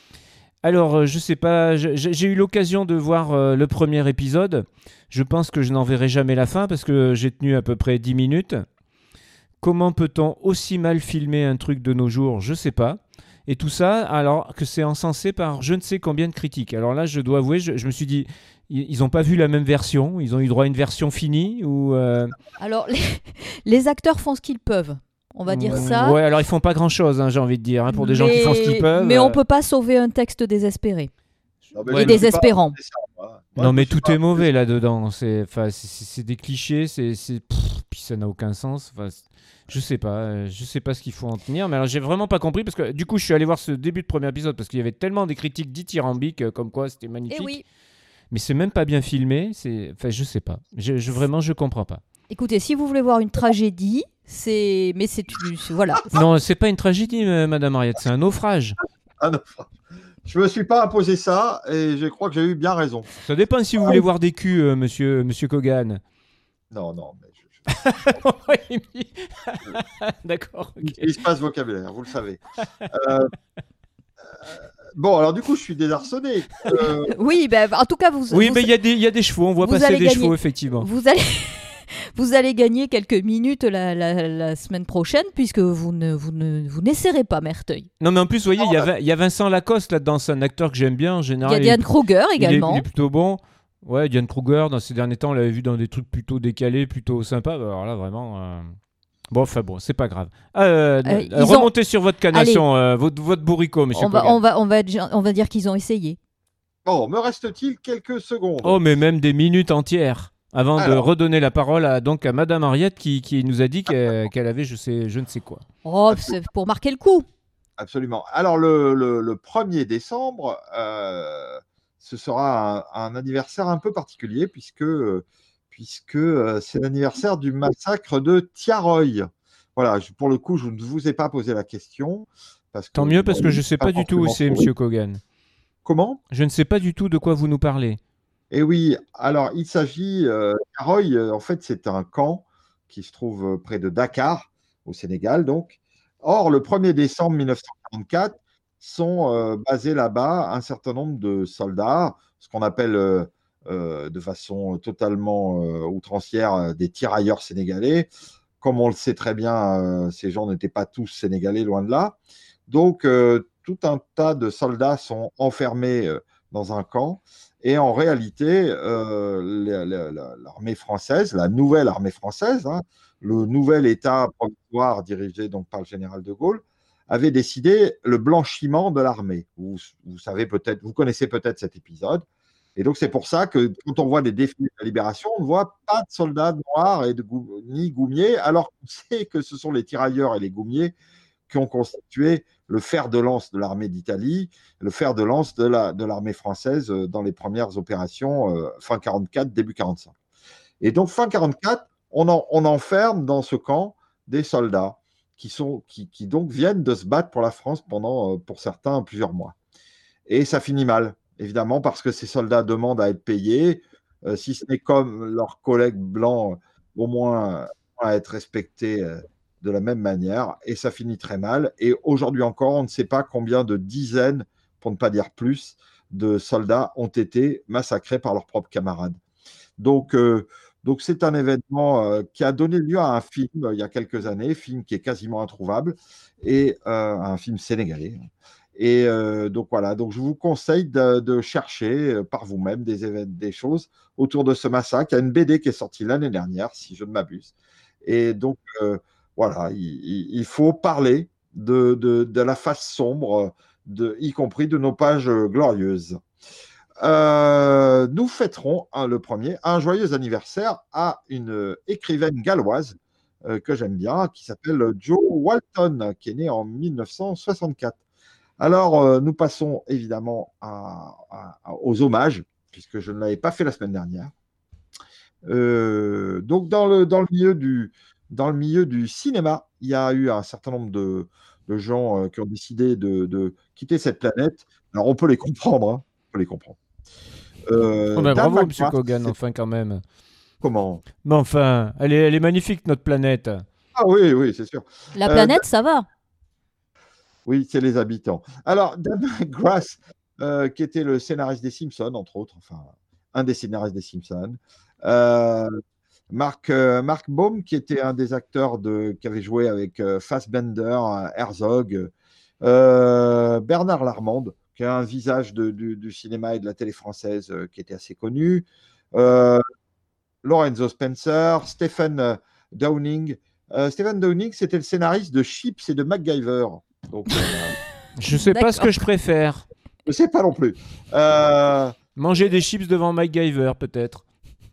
Alors, je sais pas, j'ai eu l'occasion de voir le premier épisode. Je pense que je n'en verrai jamais la fin parce que j'ai tenu à peu près 10 minutes. Comment peut-on aussi mal filmer un truc de nos jours ? Je sais pas. Et tout ça, alors que c'est encensé par je ne sais combien de critiques. Alors là, je dois avouer, je me suis dit, ils n'ont pas vu la même version. Ils ont eu droit à une version finie ou... Alors, les acteurs font ce qu'ils peuvent. On va dire ça. Ouais, alors ils font pas grand-chose, j'ai envie de dire, pour des gens qui font ce qu'ils peuvent. Mais on peut pas sauver un texte désespéré. Et désespérant. Non, mais tout est mauvais là-dedans. C'est des clichés, puis ça n'a aucun sens. Je sais pas ce qu'il faut en tenir. Mais alors j'ai vraiment pas compris parce que du coup je suis allé voir ce début de premier épisode parce qu'il y avait tellement des critiques dithyrambiques comme quoi c'était magnifique. Et oui. Mais c'est même pas bien filmé. Je sais pas. Vraiment je comprends pas. Écoutez, si vous voulez voir une tragédie, voilà. Non, c'est pas une tragédie, Madame Henriette, c'est un naufrage. Ah non, je me suis pas imposé ça et je crois que j'ai eu bien raison. Ça dépend si vous voulez voir des culs, monsieur Kogan. Non, mais D'accord. Ok. il se passe vocabulaire, vous le savez. Bon, alors du coup, je suis désarçonné. Oui, en tout cas, Oui, mais il y a des chevaux, on voit vous passer allez des gagner. chevaux, effectivement. Vous allez gagner quelques minutes la semaine prochaine puisque vous n'essaierez pas Merteuil. Non, mais en plus, vous voyez, il y a Vincent Lacoste là-dedans, c'est un acteur que j'aime bien en Il y général. a Diane Kruger également. Il est plutôt bon. Ouais, Diane Kruger, dans ces derniers temps, on l'avait vu dans des trucs plutôt décalés, plutôt sympas. Alors là, vraiment. Bon, c'est pas grave. Remontez sur votre canation, votre bourricot, monsieur Kogan. On va dire qu'ils ont essayé. Bon, me reste-t-il quelques secondes? Oh, mais même des minutes entières. Avant de redonner la parole à Madame Henriette qui nous a dit qu'elle avait je ne sais quoi. Oh, c'est pour marquer le coup. Absolument. Alors, le 1er décembre, ce sera un anniversaire un peu particulier puisque c'est l'anniversaire du massacre de Tiaroy. Voilà, pour le coup, je ne vous ai pas posé la question. Tant mieux, parce que je ne sais pas du tout où c'est, monsieur Kogan. Comment? Je ne sais pas du tout de quoi vous nous parlez. Eh oui, alors il s'agit, Tiaroy, en fait, c'est un camp qui se trouve près de Dakar, au Sénégal, donc. Or, le 1er décembre 1944, sont basés là-bas un certain nombre de soldats, ce qu'on appelle de façon totalement outrancière des tirailleurs sénégalais. Comme on le sait très bien, ces gens n'étaient pas tous sénégalais, loin de là. Donc, tout un tas de soldats sont enfermés dans un camp. Et en réalité, l'armée française, la nouvelle armée française, le nouvel État provisoire dirigé donc par le général de Gaulle, avait décidé le blanchiment de l'armée. Vous connaissez peut-être cet épisode. Et donc, c'est pour ça que quand on voit des défilés de la libération, on ne voit pas de soldats noirs ni goumiers, alors qu'on sait que ce sont les tirailleurs et les goumiers qui ont constitué le fer de lance de l'armée d'Italie, le fer de lance de l'armée française dans les premières opérations fin 44, début 45. Et donc, fin 44, on enferme dans ce camp des soldats qui donc viennent de se battre pour la France pendant, pour certains, plusieurs mois. Et ça finit mal, évidemment, parce que ces soldats demandent à être payés, si ce n'est comme leurs collègues blancs, au moins à être respectés de la même manière, et ça finit très mal. Et aujourd'hui encore, on ne sait pas combien de dizaines, pour ne pas dire plus, de soldats ont été massacrés par leurs propres camarades. Donc c'est un événement qui a donné lieu à un film il y a quelques années, film qui est quasiment introuvable, et un film sénégalais. Et donc voilà, donc je vous conseille de chercher par vous-même des choses autour de ce massacre. Il y a une BD qui est sortie l'année dernière, si je ne m'abuse. Et donc voilà, il faut parler de la face sombre, y compris de nos pages glorieuses. Nous fêterons le 1er un joyeux anniversaire à une écrivaine galloise que j'aime bien, qui s'appelle Jo Walton, qui est née en 1964. Alors, nous passons évidemment aux hommages, puisque je ne l'avais pas fait la semaine dernière. Donc, dans le milieu du cinéma, il y a eu un certain nombre de gens qui ont décidé de quitter cette planète. Alors, on peut les comprendre, hein, on peut les comprendre. Bravo, M. Kogan, enfin, quand même. Comment? Mais enfin, elle est magnifique, notre planète. Ah oui, c'est sûr. La planète, ça va. Oui, c'est les habitants. Alors, Dan McGrath, qui était le scénariste des Simpsons, entre autres, enfin, un des scénaristes des Simpsons. Mark Baum, qui était un des acteurs qui avait joué avec Fassbender, Herzog. Bernard Larmande, qui a un visage du cinéma et de la télé française qui était assez connu. Lorenzo Spencer, Stephen Downing. Stephen Downing, c'était le scénariste de Chips et de MacGyver. Donc, je sais pas ce que je préfère. Je sais pas non plus. Manger des chips devant MacGyver, peut-être.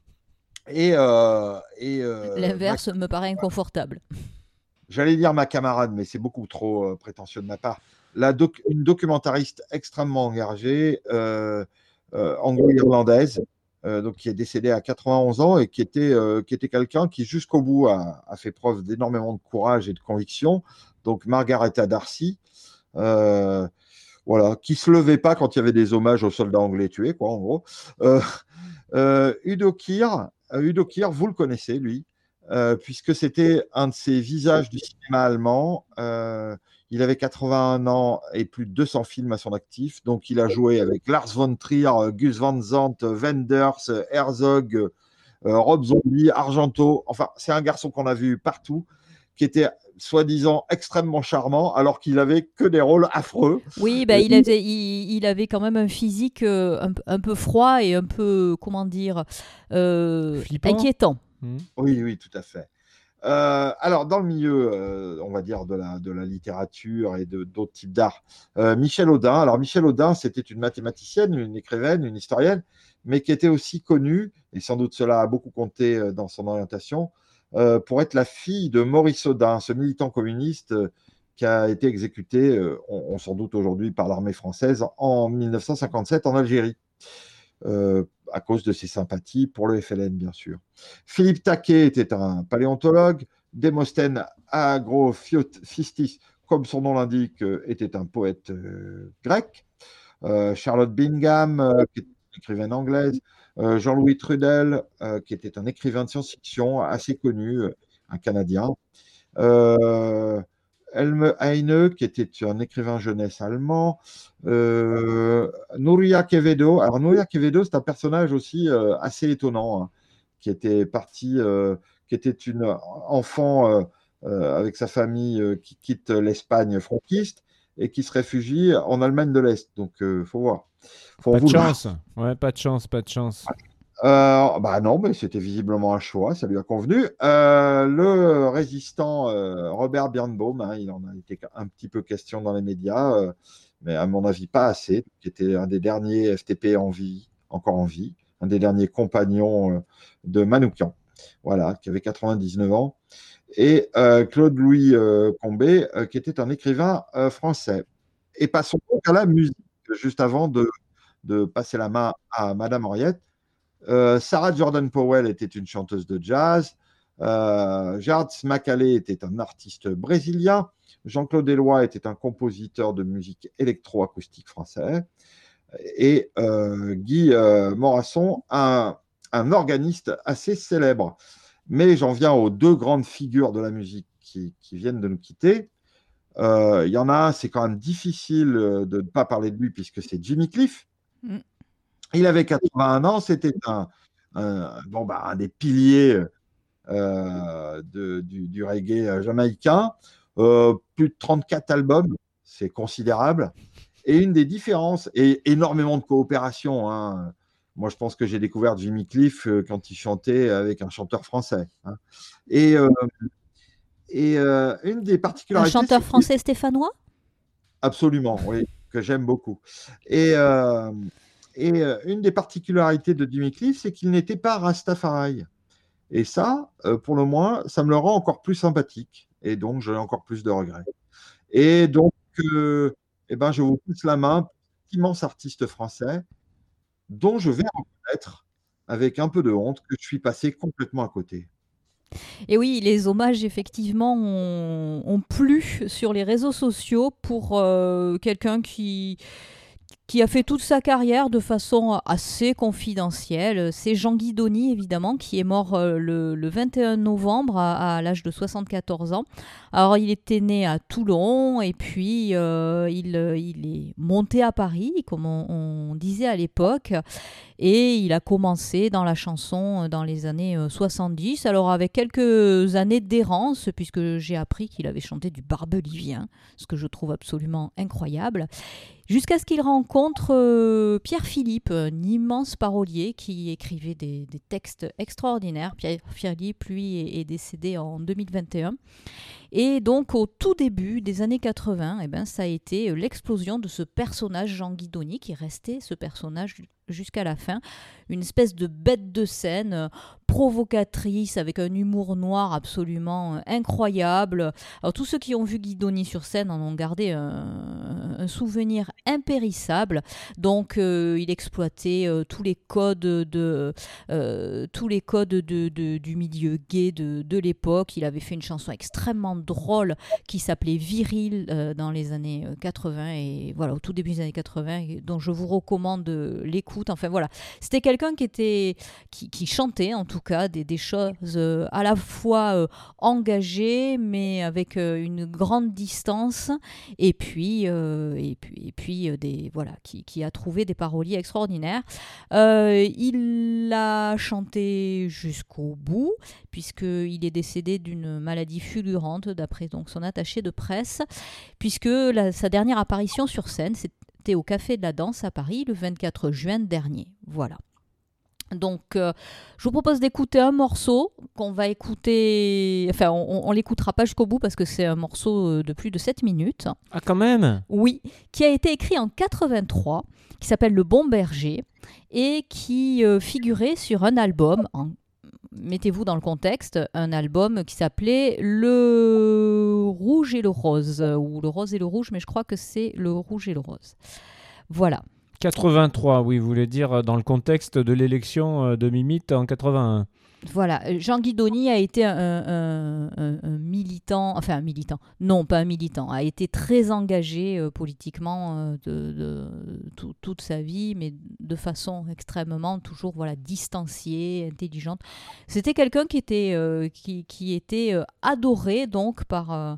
L'inverse me paraît inconfortable. J'allais dire ma camarade, mais c'est beaucoup trop prétentieux de ma part. Une documentariste extrêmement engagée, anglo-irlandaise, donc qui est décédé à 91 ans et qui était quelqu'un qui, jusqu'au bout, a fait preuve d'énormément de courage et de conviction. Donc, Margaretha Darcy, voilà, qui ne se levait pas quand il y avait des hommages aux soldats anglais tués, quoi, en gros. Udo Kier, vous le connaissez, lui, puisque c'était un de ces visages du cinéma allemand. Il avait 81 ans et plus de 200 films à son actif. Donc, il a joué avec Lars von Trier, Gus Van Sant, Wenders, Herzog, Rob Zombie, Argento. Enfin, c'est un garçon qu'on a vu partout, qui était soi-disant extrêmement charmant, alors qu'il avait que des rôles affreux. Oui, il avait quand même un physique un peu froid et un peu, comment dire, Flippant. inquiétant. Oui, tout à fait. Alors, dans le milieu, on va dire, de la littérature et d'autres types d'art, Michel Audin. Alors, Michel Audin, c'était une mathématicienne, une écrivaine, une historienne, mais qui était aussi connue, et sans doute cela a beaucoup compté dans son orientation, pour être la fille de Maurice Audin, ce militant communiste qui a été exécuté, on s'en doute aujourd'hui, par l'armée française en 1957 en Algérie. À cause de ses sympathies pour le FLN, bien sûr. Philippe Taquet était un paléontologue. Démosthène Agrophistis, comme son nom l'indique, était un poète grec. Charlotte Bingham, qui était une écrivaine anglaise. Jean-Louis Trudel, qui était un écrivain de science-fiction assez connu, un Canadien. Helme Heine, qui était un écrivain jeunesse allemand. Nuria Quevedo. Alors, Nuria Quevedo, c'est un personnage aussi assez étonnant, hein, qui était une enfant avec sa famille qui quitte l'Espagne franquiste et qui se réfugie en Allemagne de l'Est. Donc, faut voir. Pas de chance. Ouais, pas de chance. Non, mais c'était visiblement un choix, ça lui a convenu. Le résistant Robert Birnbaum, hein, il en a été un petit peu question dans les médias, mais à mon avis pas assez, qui était un des derniers FTP encore en vie, un des derniers compagnons de Manoukian, voilà, qui avait 99 ans, et Claude-Louis Combet, qui était un écrivain français. Et passons donc à la musique, juste avant de passer la main à Madame Henriette. Sarah Jordan Powell était une chanteuse de jazz. Gerard Macaulay était un artiste brésilien. Jean-Claude Eloi était un compositeur de musique électroacoustique français. Et Guy Morasson, un organiste assez célèbre. Mais j'en viens aux deux grandes figures de la musique qui viennent de nous quitter. Il y en a un, c'est quand même difficile de ne pas parler de lui puisque c'est Jimmy Cliff. Il avait 81 ans, c'était un des piliers du reggae jamaïcain. Plus de 34 albums, c'est considérable. Et une des différences, et énormément de coopération, hein. Moi, je pense que j'ai découvert Jimmy Cliff quand il chantait avec un chanteur français, hein. Et une des particularités... Un chanteur français stéphanois ? Absolument, oui, que j'aime beaucoup. Et une des particularités de Jimmy Cliff, c'est qu'il n'était pas Rastafari. Et ça, pour le moins, ça me le rend encore plus sympathique. Et donc, j'ai encore plus de regrets. Et donc, je vous pousse la main pour cet immense artiste français dont je vais reconnaître, avec un peu de honte, que je suis passé complètement à côté. Et oui, les hommages, effectivement, ont plu sur les réseaux sociaux pour quelqu'un qui a fait toute sa carrière de façon assez confidentielle. C'est Jean Guidoni, évidemment, qui est mort le 21 novembre à l'âge de 74 ans. Alors, il était né à Toulon et puis il est monté à Paris, comme on disait à l'époque. Et il a commencé dans la chanson dans les années 70, alors avec quelques années d'errance, puisque j'ai appris qu'il avait chanté du barbelivien, ce que je trouve absolument incroyable, jusqu'à ce qu'il rencontre Pierre Philippe, un immense parolier qui écrivait des textes extraordinaires. Pierre Philippe, lui, est décédé en 2021. Et donc, au tout début des années 80, ça a été l'explosion de ce personnage Jean Guidoni, qui restait ce personnage jusqu'à la fin. Une espèce de bête de scène provocatrice, avec un humour noir absolument incroyable. Alors, tous ceux qui ont vu Guidoni sur scène en ont gardé un un souvenir impérissable. Donc, il exploitait tous les codes du milieu gay de l'époque. Il avait fait une chanson extrêmement drôle qui s'appelait Viril dans les années 80 et voilà, au tout début des années 80, dont je vous recommande l'écoute. Enfin voilà, c'était quelqu'un qui chantait en tout cas des choses à la fois engagées mais avec une grande distance et puis qui a trouvé des paroliers extraordinaires. Il a chanté jusqu'au bout puisqu'il est décédé d'une maladie fulgurante d'après donc son attaché de presse, puisque sa dernière apparition sur scène c'était au Café de la Danse à Paris le 24 juin dernier. Voilà. Donc, je vous propose d'écouter un morceau qu'on va écouter... Enfin, on l'écoutera pas jusqu'au bout parce que c'est un morceau de plus de 7 minutes. Ah, quand même. Oui, qui a été écrit en 83, qui s'appelle Le Bon Berger et qui figurait sur un album, mettez-vous dans le contexte, un album qui s'appelait Le Rouge et le Rose, ou Le Rose et le Rouge, mais je crois que c'est Le Rouge et le Rose. Voilà. 83, oui, vous voulez dire dans le contexte de l'élection de Mimite en 81. Voilà, Jean Guidoni a été un militant, enfin un militant, non pas un militant, a été très engagé politiquement toute sa vie, mais de façon extrêmement toujours distanciée, intelligente. C'était quelqu'un qui était adoré donc par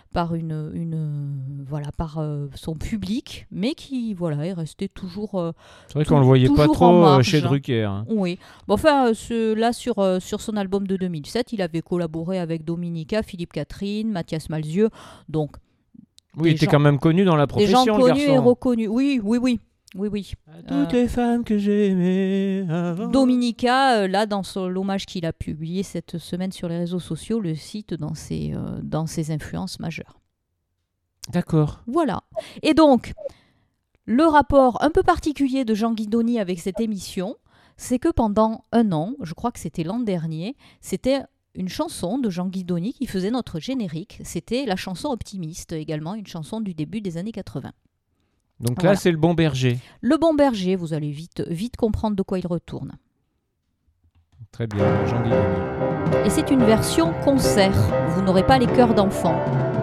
son public, mais qui est resté toujours. C'est vrai qu'on le voyait pas trop chez Drucker. Hein. Oui, bon, enfin là sur son album de 2007, il avait collaboré avec Dominica, Philippe Catherine, Mathias Malzieu, donc. Oui, il était quand même connu dans la profession. Des gens connus et reconnus. Oui. Toutes les femmes que j'ai aimées avant. Dominica, là, dans l'hommage qu'il a publié cette semaine sur les réseaux sociaux, le cite dans ses influences majeures. D'accord. Voilà. Et donc, le rapport un peu particulier de Jean Guidoni avec cette émission, c'est que pendant un an, je crois que c'était l'an dernier, c'était une chanson de Jean Guidoni qui faisait notre générique. C'était la chanson Optimiste, également une chanson du début des années 80. Donc là, c'est Le Bon Berger. Le Bon Berger, vous allez vite comprendre de quoi il retourne. Très bien, Jean Guidoni. Et c'est une version concert. Vous n'aurez pas les chœurs d'enfants.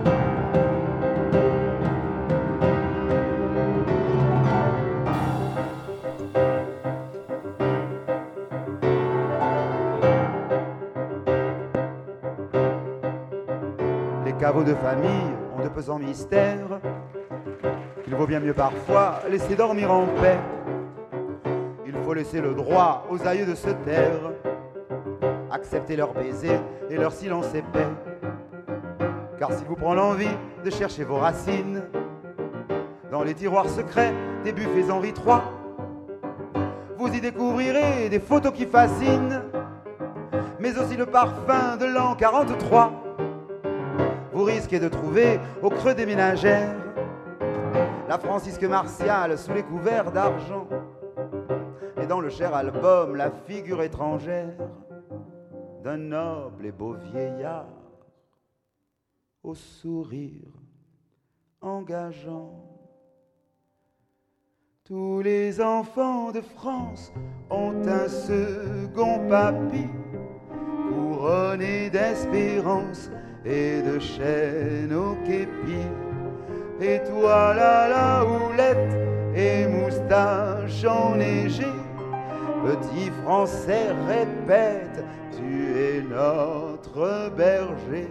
Les caveaux de famille ont de pesants mystères. Il vaut bien mieux parfois laisser dormir en paix. Il faut laisser le droit aux aïeux de se taire, accepter leurs baisers et leur silence épais. Car s'il vous prend l'envie de chercher vos racines dans les tiroirs secrets des buffets Henri III, vous y découvrirez des photos qui fascinent, mais aussi le parfum de l'an 43. Vous risquez de trouver au creux des ménagères la Francisque Martial sous les couverts d'argent, et dans le cher album la figure étrangère d'un noble et beau vieillard au sourire engageant. Tous les enfants de France ont un second papy, couronné d'espérance et de chaînes au képi. Étoile à la houlette et moustache enneigée, petit français répète, tu es notre berger.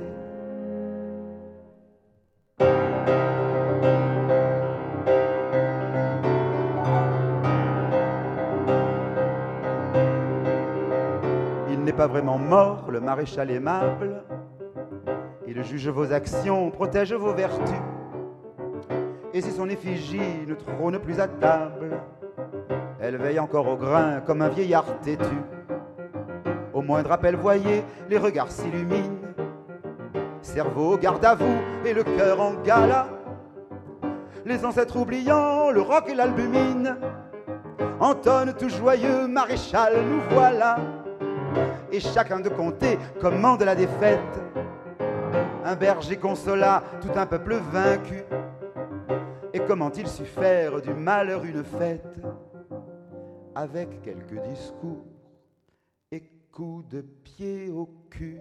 Il n'est pas vraiment mort, le maréchal aimable. Il juge vos actions, protège vos vertus. Et si son effigie ne trône plus à table, elle veille encore au grain comme un vieillard têtu. Au moindre appel, voyez, les regards s'illuminent. Cerveau, garde à vous et le cœur en gala. Les ancêtres oubliant le roc et l'albumine entonnent tout joyeux, maréchal, nous voilà. Et chacun de compter commande la défaite. Un berger consola tout un peuple vaincu. Et comment il sut faire du malheur une fête, avec quelques discours et coups de pied au cul.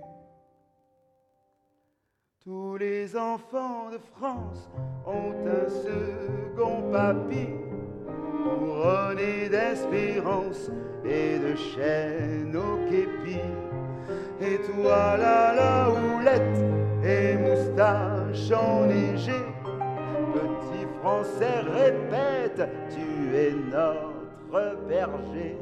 Tous les enfants de France ont un second papy, couronné d'espérance et de chaînes au képi. Et toi là, la houlette et moustache enneigée, petit français répète, tu es notre berger.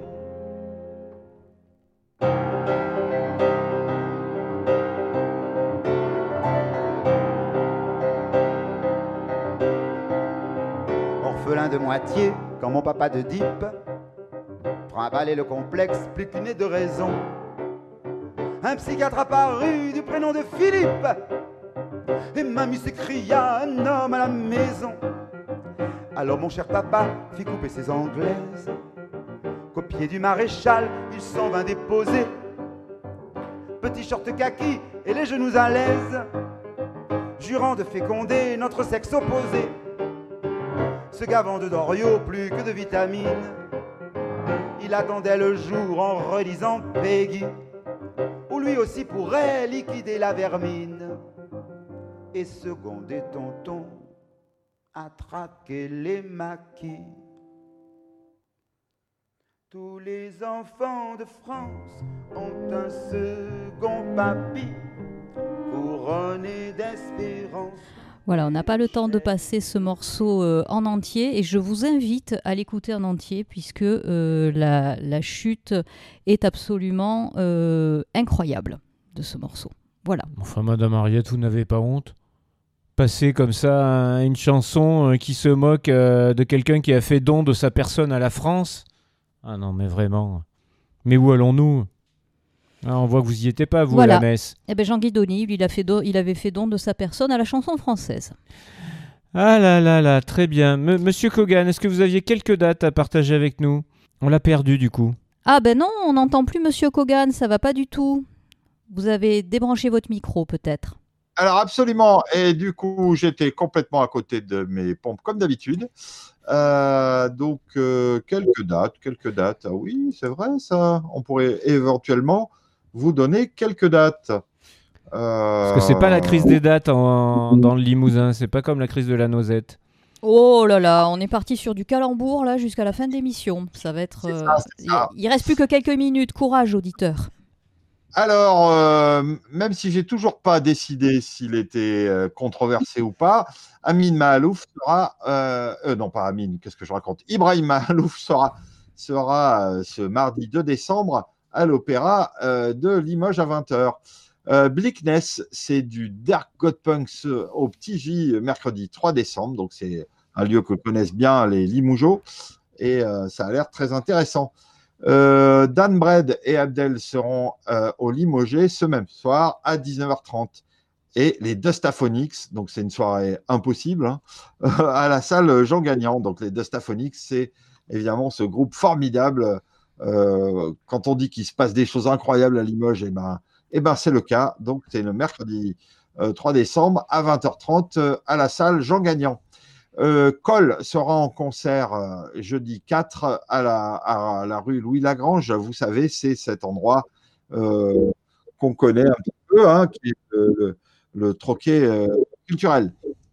Orphelin de moitié, quand mon papa de Dieppe trimballait le complexe, plus qu'une nez de raison. Un psychiatre apparut du prénom de Philippe, et mamie s'écria, un homme à la maison. Alors mon cher papa fit couper ses anglaises, qu'au pied du maréchal il s'en vint déposer. Petit short kaki et les genoux à l'aise, jurant de féconder notre sexe opposé. Se gavant de Dorio plus que de vitamines, il attendait le jour en relisant Peggy, où lui aussi pourrait liquider la vermine et seconder tonton à traquer les maquis. Tous les enfants de France ont un second papy, couronné d'espérance. Voilà, on n'a pas le temps de passer ce morceau en entier et je vous invite à l'écouter en entier puisque la chute est absolument incroyable de ce morceau. Voilà. Enfin, Madame Ariette, vous n'avez pas honte? Passer comme ça une chanson qui se moque de quelqu'un qui a fait don de sa personne à la France? Ah non, mais vraiment. Mais où allons-nous? Ah, on voit que vous y étiez pas, vous, voilà. À la messe. Eh ben Jean Guidoni, lui, il avait fait don de sa personne à la chanson française. Ah là là là, très bien. Monsieur Kogan, est-ce que vous aviez quelques dates à partager avec nous? On l'a perdu, du coup. Ah ben non, on n'entend plus Monsieur Kogan, ça va pas du tout. Vous avez débranché votre micro, peut-être. Alors absolument, et du coup j'étais complètement à côté de mes pompes comme d'habitude. Donc quelques dates. Ah oui, c'est vrai ça. On pourrait éventuellement vous donner quelques dates. Parce que c'est pas la crise des dates dans le Limousin, c'est pas comme la crise de la noisette. Oh là là, on est parti sur du calembour là jusqu'à la fin de l'émission. Ça va être. C'est ça. Il reste plus que quelques minutes. Courage, auditeurs. Alors, même si j'ai toujours pas décidé s'il était controversé ou pas, Amin Mahalouf sera, non pas Amin, qu'est-ce que je raconte? Ibrahim Mahalouf sera ce mardi 2 décembre à l'Opéra de Limoges à 20h. Bleakness, c'est du Dark God Punks au Petit J mercredi 3 décembre, donc c'est un lieu que connaissent bien les Limougeaux et ça a l'air très intéressant. Dan Bred et Abdel seront au Limogé ce même soir à 19h30 et les Dustaphonics, donc c'est une soirée impossible hein, à la salle Jean Gagnant. Donc les Dustaphonics, c'est évidemment ce groupe formidable. Quand on dit qu'il se passe des choses incroyables à Limoges, et ben c'est le cas. Donc c'est le mercredi 3 décembre à 20h30 à la salle Jean Gagnant. Cole sera en concert jeudi 4 à la rue Louis Lagrange. Vous savez, c'est cet endroit qu'on connaît un petit peu, hein, qui est le troquet culturel.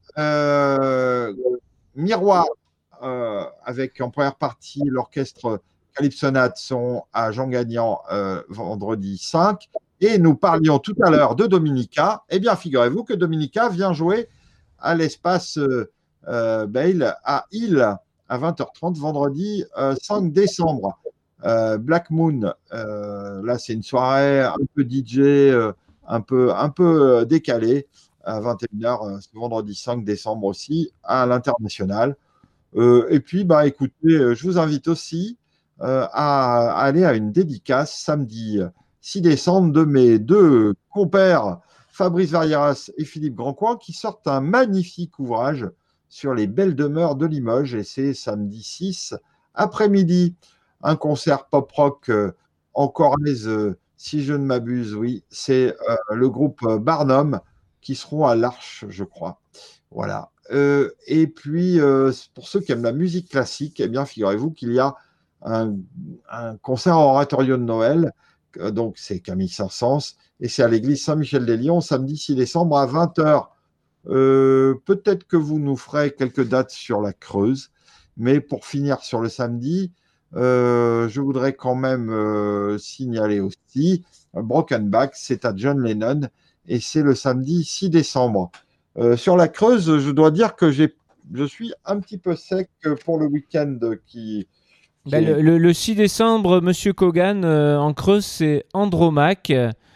Miroir, avec en première partie l'orchestre Calypsonate, sont à Jean Gagnant vendredi 5. Et nous parlions tout à l'heure de Dominica. Eh bien, figurez-vous que Dominica vient jouer à l'espace Bale à Île à 20h30 vendredi 5 décembre. Black Moon, là c'est une soirée un peu DJ, un peu décalée à 21h ce vendredi 5 décembre aussi à l'International. Et puis écoutez, je vous invite aussi à aller à une dédicace samedi 6 décembre de mes deux compères Fabrice Varieras et Philippe Grandcoin qui sortent un magnifique ouvrage sur les belles demeures de Limoges et c'est samedi 6 après-midi. Un concert pop-rock en Corrèze, si je ne m'abuse, oui, c'est le groupe Barnum qui seront à l'Arche, je crois. Voilà. Et puis, pour ceux qui aiment la musique classique, eh bien, figurez-vous qu'il y a un concert oratorio de Noël. Donc, c'est Camille Saint-Saëns et c'est à l'église Saint-Michel-des-Lions, samedi 6 décembre à 20h. Peut-être que vous nous ferez quelques dates sur la Creuse, mais pour finir sur le samedi, je voudrais quand même signaler aussi Broken Back, c'est à John Lennon et c'est le samedi 6 décembre. Sur la Creuse, je dois dire que je suis un petit peu sec pour le week-end qui Le 6 décembre, Monsieur Kogan, en Creuse, c'est Andromaque.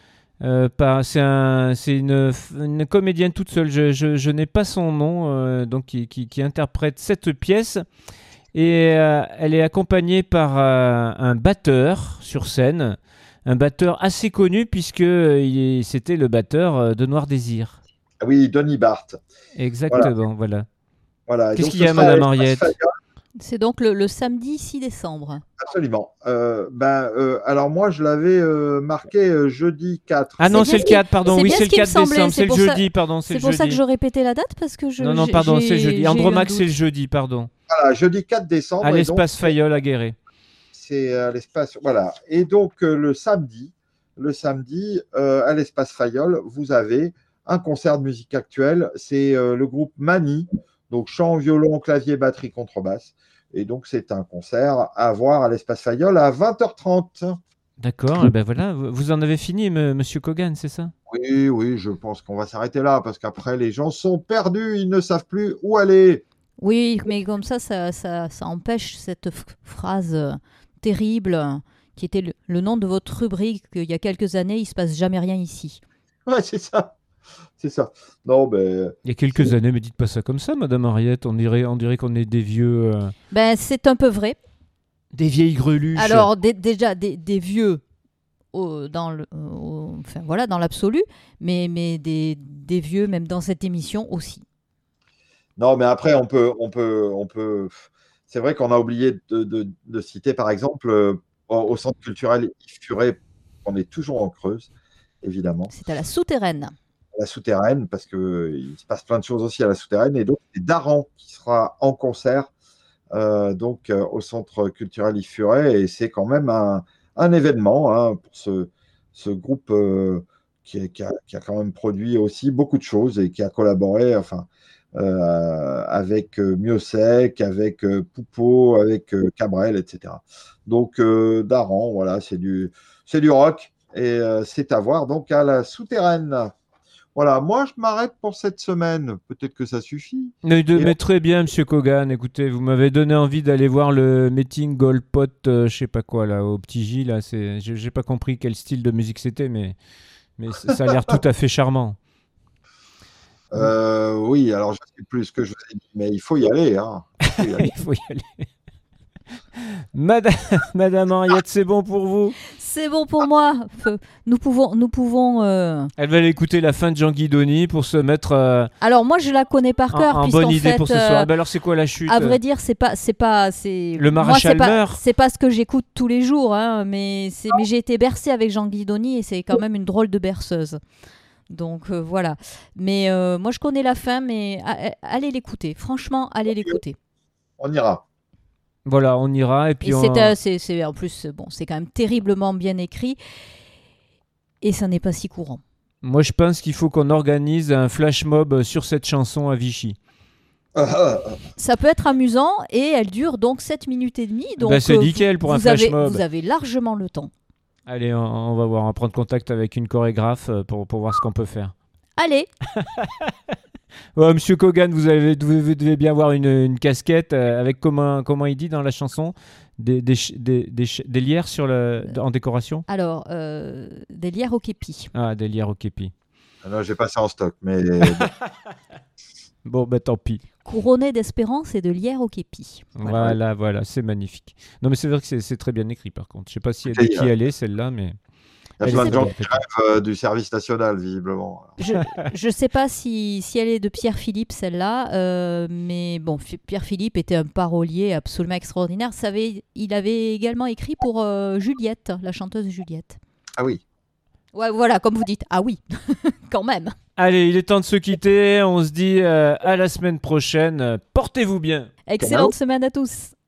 C'est une comédienne toute seule, je n'ai pas son nom, donc qui interprète cette pièce. Et elle est accompagnée par un batteur sur scène, un batteur assez connu puisque c'était le batteur de Noir Désir. Ah oui, Denis Barthes. Exactement, voilà. Voilà. Qu'est-ce qu'il y a, Madame Henriette ? C'est donc le samedi 6 décembre. Absolument. Alors moi, je l'avais marqué jeudi 4. Ah non, c'est le 4, pardon. C'est Oui, bien c'est ce le qui me 4 semblait, décembre. C'est le pour ça- jeudi, pardon. C'est pour ça que je répétais la date parce que Non, pardon, c'est le jeudi. j'ai eu un Andromaque, doute. c'est le jeudi, pardon. Voilà, jeudi 4 décembre. À et l'espace donc, Fayol à Guéret. c'est à l'espace. Voilà. Et donc, le samedi, à l'espace Fayol, vous avez un concert de musique actuelle. C'est le groupe Mani, donc chant, violon, clavier, batterie, contrebasse. Et donc, c'est un concert à voir à l'espace Fayol à 20h30. D'accord, et ben voilà. Vous en avez fini, Monsieur Kogan, c'est ça ? Oui, je pense qu'on va s'arrêter là parce qu'après, les gens sont perdus, ils ne savent plus où aller. Oui, mais comme ça empêche cette phrase terrible qui était le nom de votre rubrique il y a quelques années, il se passe jamais rien ici. Ouais, c'est ça. C'est ça. Non, ben. Il y a quelques années, mais dites pas ça comme ça, Madame Henriette. On dirait qu'on est des vieux. Ben, c'est un peu vrai. Des vieilles greluches. Alors, déjà, des vieux dans l'absolu, mais des vieux, même dans cette émission aussi. Non, mais après, on peut. C'est vrai qu'on a oublié de citer, par exemple, au centre culturel Yves Furet, on est toujours en Creuse, évidemment. C'est à la souterraine. La souterraine, parce qu'il se passe plein de choses aussi à la souterraine. Et donc, c'est Daran qui sera en concert au centre culturel Yves Furet. Et c'est quand même un événement pour ce groupe qui a quand même produit aussi beaucoup de choses et qui a collaboré avec Miossec, avec Poupeau, avec Cabrel, etc. Donc, Daran, voilà, c'est du rock. Et c'est à voir donc à la souterraine. Voilà, moi je m'arrête pour cette semaine. Peut-être que ça suffit. Mais très bien, Monsieur Kogan. Écoutez, vous m'avez donné envie d'aller voir le meeting Golpot, je sais pas quoi là, au Petit J là. J'ai pas compris quel style de musique c'était, mais ça a l'air tout à fait charmant. Oui, alors je ne sais plus ce que je vous ai dit, mais il faut y aller. Hein. Il faut y aller. Madame Henriette, c'est bon pour vous ? C'est bon pour moi. Nous pouvons. Elle va aller écouter la fin de Jean Guidoni pour se mettre. Alors moi, je la connais par cœur. En bonne idée pour ce soir. Alors c'est quoi la chute ? À vrai dire, c'est le maréchal meurt. C'est pas ce que j'écoute tous les jours, hein, mais j'ai été bercée avec Jean Guidoni et c'est quand même une drôle de berceuse. Donc voilà. Mais moi, je connais la fin, mais allez l'écouter. Franchement, allez l'écouter. On ira. Voilà, on ira et puis c'est en plus c'est quand même terriblement bien écrit et ça n'est pas si courant. Moi, je pense qu'il faut qu'on organise un flash mob sur cette chanson à Vichy. Ça peut être amusant et elle dure donc 7 minutes et demie. Donc c'est nickel pour un flash mob. Vous avez largement le temps. Allez, on va voir, on va prendre contact avec une chorégraphe pour voir ce qu'on peut faire. Allez. Ouais, Monsieur Kogan, vous devez bien avoir une casquette avec comment il dit dans la chanson des lierres en décoration. Alors, des lierres au képi. Ah, des lierres au képi. Non, j'ai passé en stock, mais bon, tant pis. Couronné d'espérance et de lierre au képi. Voilà, c'est magnifique. Non, mais c'est vrai que c'est très bien écrit, par contre. Je sais pas si de qui elle est, celle-là, mais... Il y a plein de gens qui rêvent du service national, visiblement. Je ne sais pas si elle est de Pierre Philippe, celle-là, mais bon, Pierre Philippe était un parolier absolument extraordinaire. Il avait également écrit pour Juliette, la chanteuse Juliette. Ah oui. Ouais, voilà, comme vous dites. Ah oui, quand même. Allez, il est temps de se quitter. On se dit à la semaine prochaine. Portez-vous bien. Excellente semaine à tous.